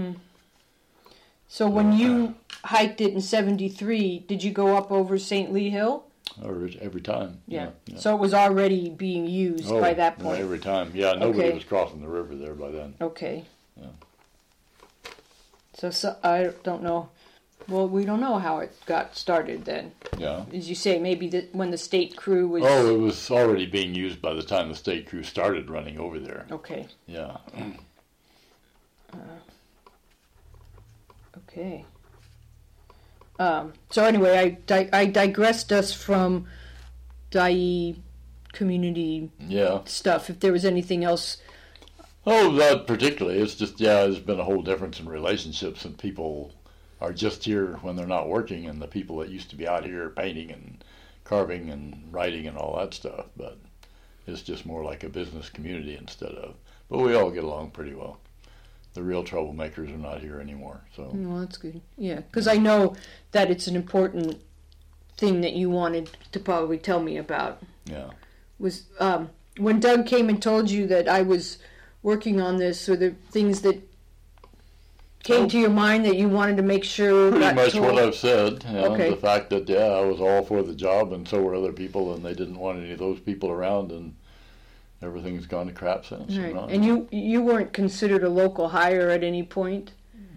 So when you hiked it in seventy-three, did you go up over Saint Lee Hill? Or every time. Yeah. yeah. So it was already being used Oh, by that yeah, point. every time. Yeah, nobody Okay. was crossing the river there by then. Okay. Yeah. So, so I don't know. Well, we don't know how it got started then. Yeah. As you say, maybe the, when the state crew was. Oh, it was already being used by the time the state crew started running over there. Okay. Yeah. Okay. Um, so anyway, I, di- I digressed us from Dyea community Yeah. stuff. If there was anything else Oh, not particularly. It's just, yeah, there's been a whole difference in relationships, and people are just here when they're not working, and the people that used to be out here painting and carving and writing and all that stuff. But it's just more like a business community instead of. But we all get along pretty well. The real troublemakers are not here anymore. So. Well, that's good. Yeah, because I know that it's an important thing that you wanted to probably tell me about. Yeah. Was um, when Doug came and told you that I was working on this, or the things that came oh. to your mind that you wanted to make sure Pretty got much told? what I've said. You know, okay. The fact that, yeah, I was all for the job, and so were other people, and they didn't want any of those people around, and everything's gone to crap since. Right. You know? And you you weren't considered a local hire at any point?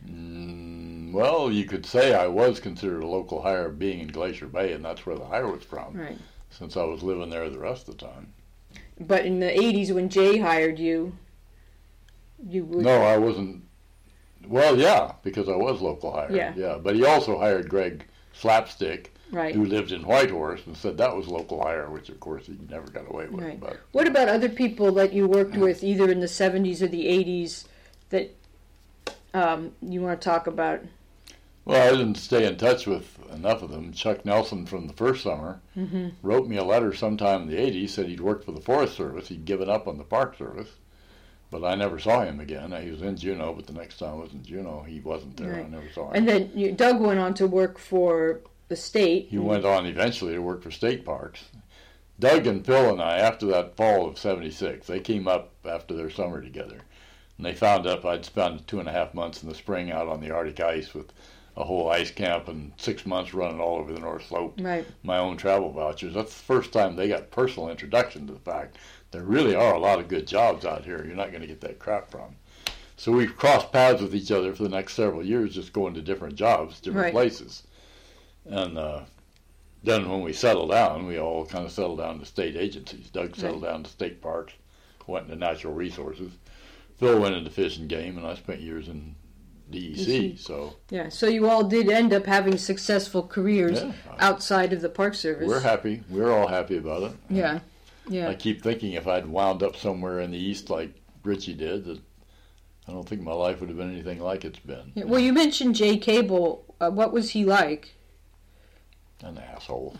Mm, well, you could say I was considered a local hire being in Glacier Bay, and that's where the hire was from, right. since I was living there the rest of the time. But in the eighties, when Jay hired you, you would... No, I wasn't. Well, yeah, because I was local hire. Yeah. Yeah, but he also hired Greg Slapstick, right. who lived in Whitehorse, and said that was local hire, which of course he never got away with. Right. But what about other people that you worked with, either in the seventies or the eighties, that um, you want to talk about? Well, I didn't stay in touch with enough of them. Chuck Nelson from the first summer mm-hmm. wrote me a letter sometime in the eighties, said he'd worked for the Forest Service. He'd given up on the Park Service, but I never saw him again. He was in Juneau, but the next time I was in Juneau, he wasn't there. Right. I never saw him. And then you, Doug went on to work for the state. He went on eventually to work for state parks. Doug and Phil and I, after that fall of seventy-six, they came up after their summer together. And they found out I'd spent two and a half months in the spring out on the Arctic ice with a whole ice camp and six months running all over the North Slope. Right. My own travel vouchers. That's the first time they got personal introduction to the fact there really are a lot of good jobs out here. You're not going to get that crap from. So we've crossed paths with each other for the next several years, just going to different jobs, different right. places. And uh, then when we settled down, we all kind of settled down to state agencies. Doug settled right. down to state parks, went into natural resources. Phil went into Fish and Game, and I spent years in D E C. D E C. So yeah, so you all did end up having successful careers yeah, outside of the Park Service. We're happy. We're all happy about it. Yeah, yeah. I keep thinking if I'd wound up somewhere in the East like Richie did, that I don't think my life would have been anything like it's been. Yeah, well, you mentioned Jay Cable. Uh, what was he like? An asshole.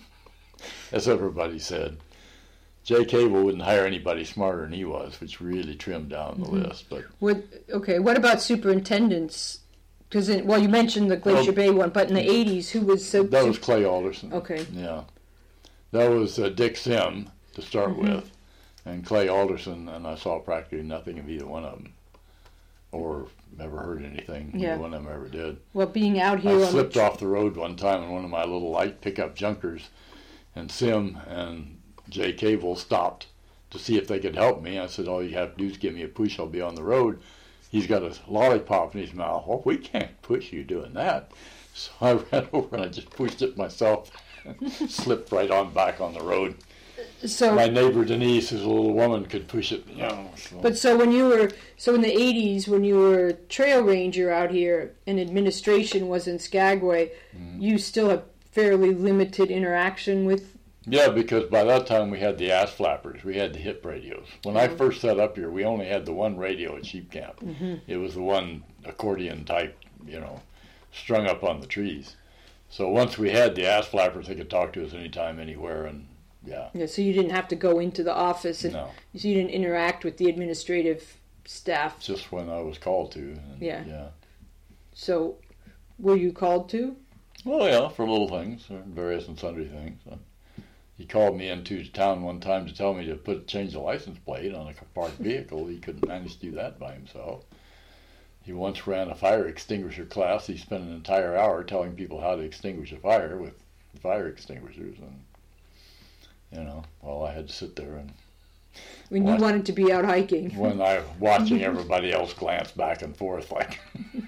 As everybody said. Jay Cable wouldn't hire anybody smarter than he was, which really trimmed down the mm-hmm. list. But what, okay, what about superintendents? Because well, you mentioned the Glacier well, Bay one, but in the eighties, who was so? That was Clay Alderson. Okay. Yeah, that was uh, Dick Sim to start mm-hmm. with, and Clay Alderson, and I saw practically nothing of either one of them, or never heard anything. Yeah. Neither one of them ever did. Well, being out here, I on slipped the... off the road one time in one of my little light pickup junkers, and Sim and Jay Cable stopped to see if they could help me. I said, all you have to do is give me a push, I'll be on the road. He's got a lollipop in his mouth. Well, we can't push you doing that. So I ran over and I just pushed it myself and slipped right on back on the road. So my neighbor Denise, who's a little woman, could push it. You know, so. But so when you were, so in the eighties, when you were a trail ranger out here and administration was in Skagway, mm-hmm. you still had fairly limited interaction with. Yeah, because by that time we had the ass flappers. We had the hip radios. When mm-hmm. I first set up here, we only had the one radio at Sheep Camp. Mm-hmm. It was the one accordion type, you know, strung up on the trees. So once we had the ass flappers, they could talk to us anytime, anywhere, and yeah. Yeah, so you didn't have to go into the office, and no. so you didn't interact with the administrative staff. Just when I was called to. And, yeah. Yeah. So, were you called to? Well, yeah, for little things, or various and sundry things. So. He called me into town one time to tell me to put change the license plate on a parked vehicle. He couldn't manage to do that by himself. He once ran a fire extinguisher class. He spent an entire hour telling people how to extinguish a fire with fire extinguishers, and you know, well, I had to sit there and. When watch, you wanted to be out hiking. When I watching everybody else glance back and forth like.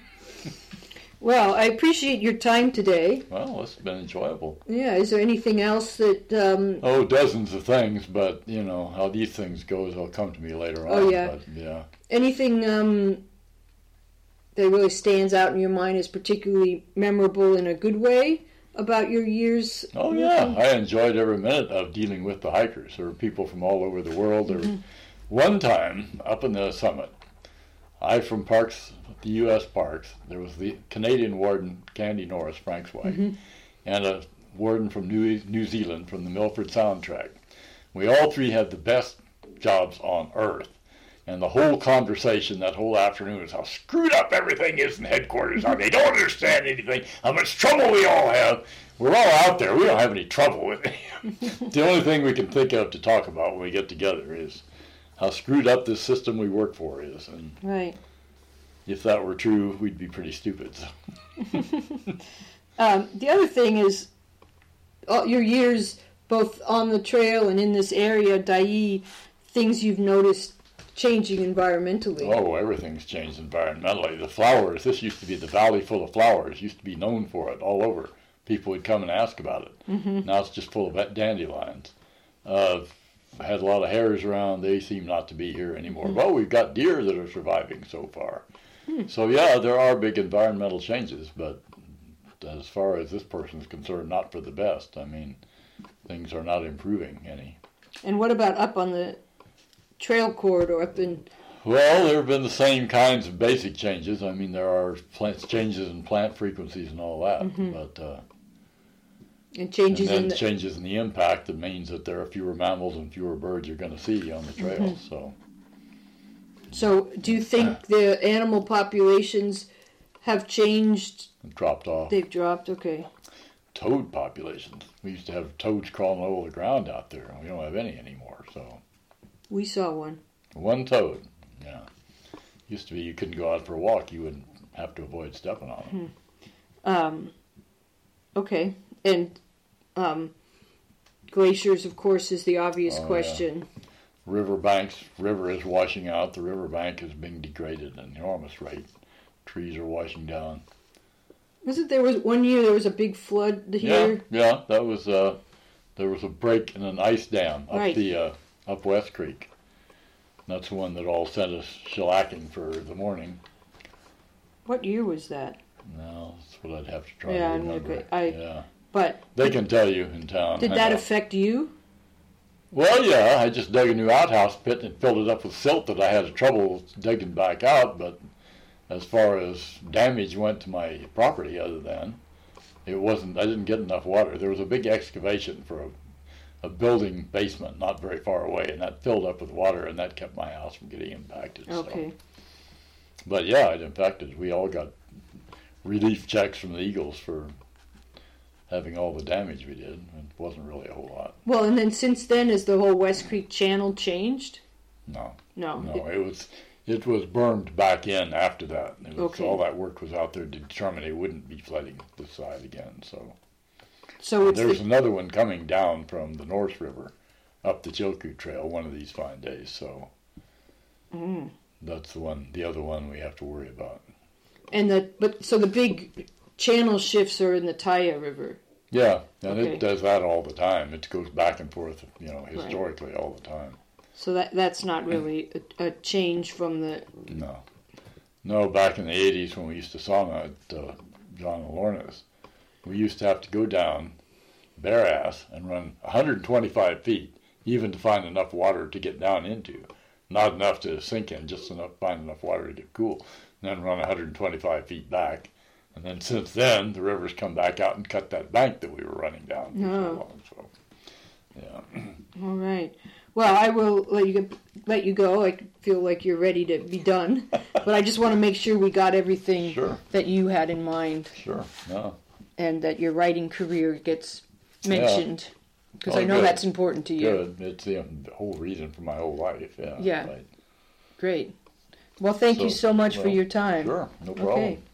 Well, I appreciate your time today. Well, it's been enjoyable. Yeah, is there anything else that... Um... Oh, dozens of things, but, you know, how these things go, they'll come to me later on. Oh, yeah. But, yeah. Anything um, that really stands out in your mind as particularly memorable in a good way about your years? Oh, yeah. I enjoyed every minute of dealing with the hikers. There were people from all over the world. There, mm-hmm. One time, up in the summit, I from Parks, the U S Parks, there was the Canadian warden, Candy Norris, Frank's wife, mm-hmm. and a warden from New, New Zealand from the Milford Sound Tract. We all three had the best jobs on earth. And the whole conversation that whole afternoon is how screwed up everything is in headquarters, how they don't understand anything, how much trouble we all have. We're all out there. We don't have any trouble with it. The only thing we can think of to talk about when we get together is how screwed up this system we work for is. And right. If that were true, we'd be pretty stupid. So. um, the other thing is all your years both on the trail and in this area, Dyea, things you've noticed changing environmentally. Oh, everything's changed environmentally. The flowers, this used to be the valley full of flowers, used to be known for it all over. People would come and ask about it. Mm-hmm. Now it's just full of dandelions. Uh, had a lot of hares around. They seem not to be here anymore. Mm-hmm. Well, we've got deer that are surviving so far. Mm-hmm. So yeah, there are big environmental changes, but as far as this person's concerned, not for the best. I mean, things are not improving any. And what about up on the trail corridor up in... Well, there have been the same kinds of basic changes. I mean, there are plant changes in plant frequencies and all that, mm-hmm. but uh, and changes and then in the... changes in the impact that means that there are fewer mammals and fewer birds you're going to see on the trail. Mm-hmm. So, so do you think the animal populations have changed? Dropped off. They've dropped. Okay. Toad populations. We used to have toads crawling all over the ground out there. We don't have any anymore. So. We saw one. One toad, yeah. Used to be you couldn't go out for a walk. You would have to avoid stepping on them. Hmm. Um, okay. And um, glaciers, of course, is the obvious oh, question. Yeah. Riverbanks, river is washing out. The riverbank is being degraded at an enormous rate. Trees are washing down. Wasn't there was one year there was a big flood here? Yeah, yeah. That was uh, there was a break in an ice dam up right. the uh, up West Creek. That's the one that all sent us shellacking for the morning. What year was that? No, that's what I'd have to try yeah, to remember. Okay. I, yeah, but they can tell you in town. Did that affect you? Well, yeah, I just dug a new outhouse pit and filled it up with silt that I had trouble digging back out. But as far as damage went to my property, other than it wasn't, I didn't get enough water. There was a big excavation for a, a building basement not very far away, and that filled up with water, and that kept my house from getting impacted. Okay. So. But yeah, it impacted. We all got relief checks from the Eagles for having all the damage we did. It wasn't really a whole lot. Well, and then since then, has the whole West Creek Channel changed? No. No. No, it was it was burned back in after that. It was, okay. All that work was out there to determine it wouldn't be flooding this side again. So, so it's there's the... another one coming down from the North River up the Chilkoot Trail one of these fine days. So mm. that's the one, the other one we have to worry about. And the but so the big channel shifts are in the Dyea River. Yeah, and okay. it does that all the time. It goes back and forth, you know, historically right. all the time. So that that's not really a, a change from the... No. No, back in the eighties when we used to sauna at uh, John and Lorna's, we used to have to go down bare ass and run one hundred twenty-five feet, even to find enough water to get down into. Not enough to sink in, just enough find enough water to get cool. And then run one hundred twenty-five feet back. And then since then, the river's come back out and cut that bank that we were running down for oh. so long. So, yeah. All right. Well, I will let you let you go. I feel like you're ready to be done, but I just want to make sure we got everything sure. that you had in mind. Sure. No. And that your writing career gets mentioned, because yeah. oh, I know good. that's important to you. Good. It's the whole reason for my whole life. Yeah. Yeah. Right. Great. Well, thank so, you so much well, for your time. Sure. No problem. Okay.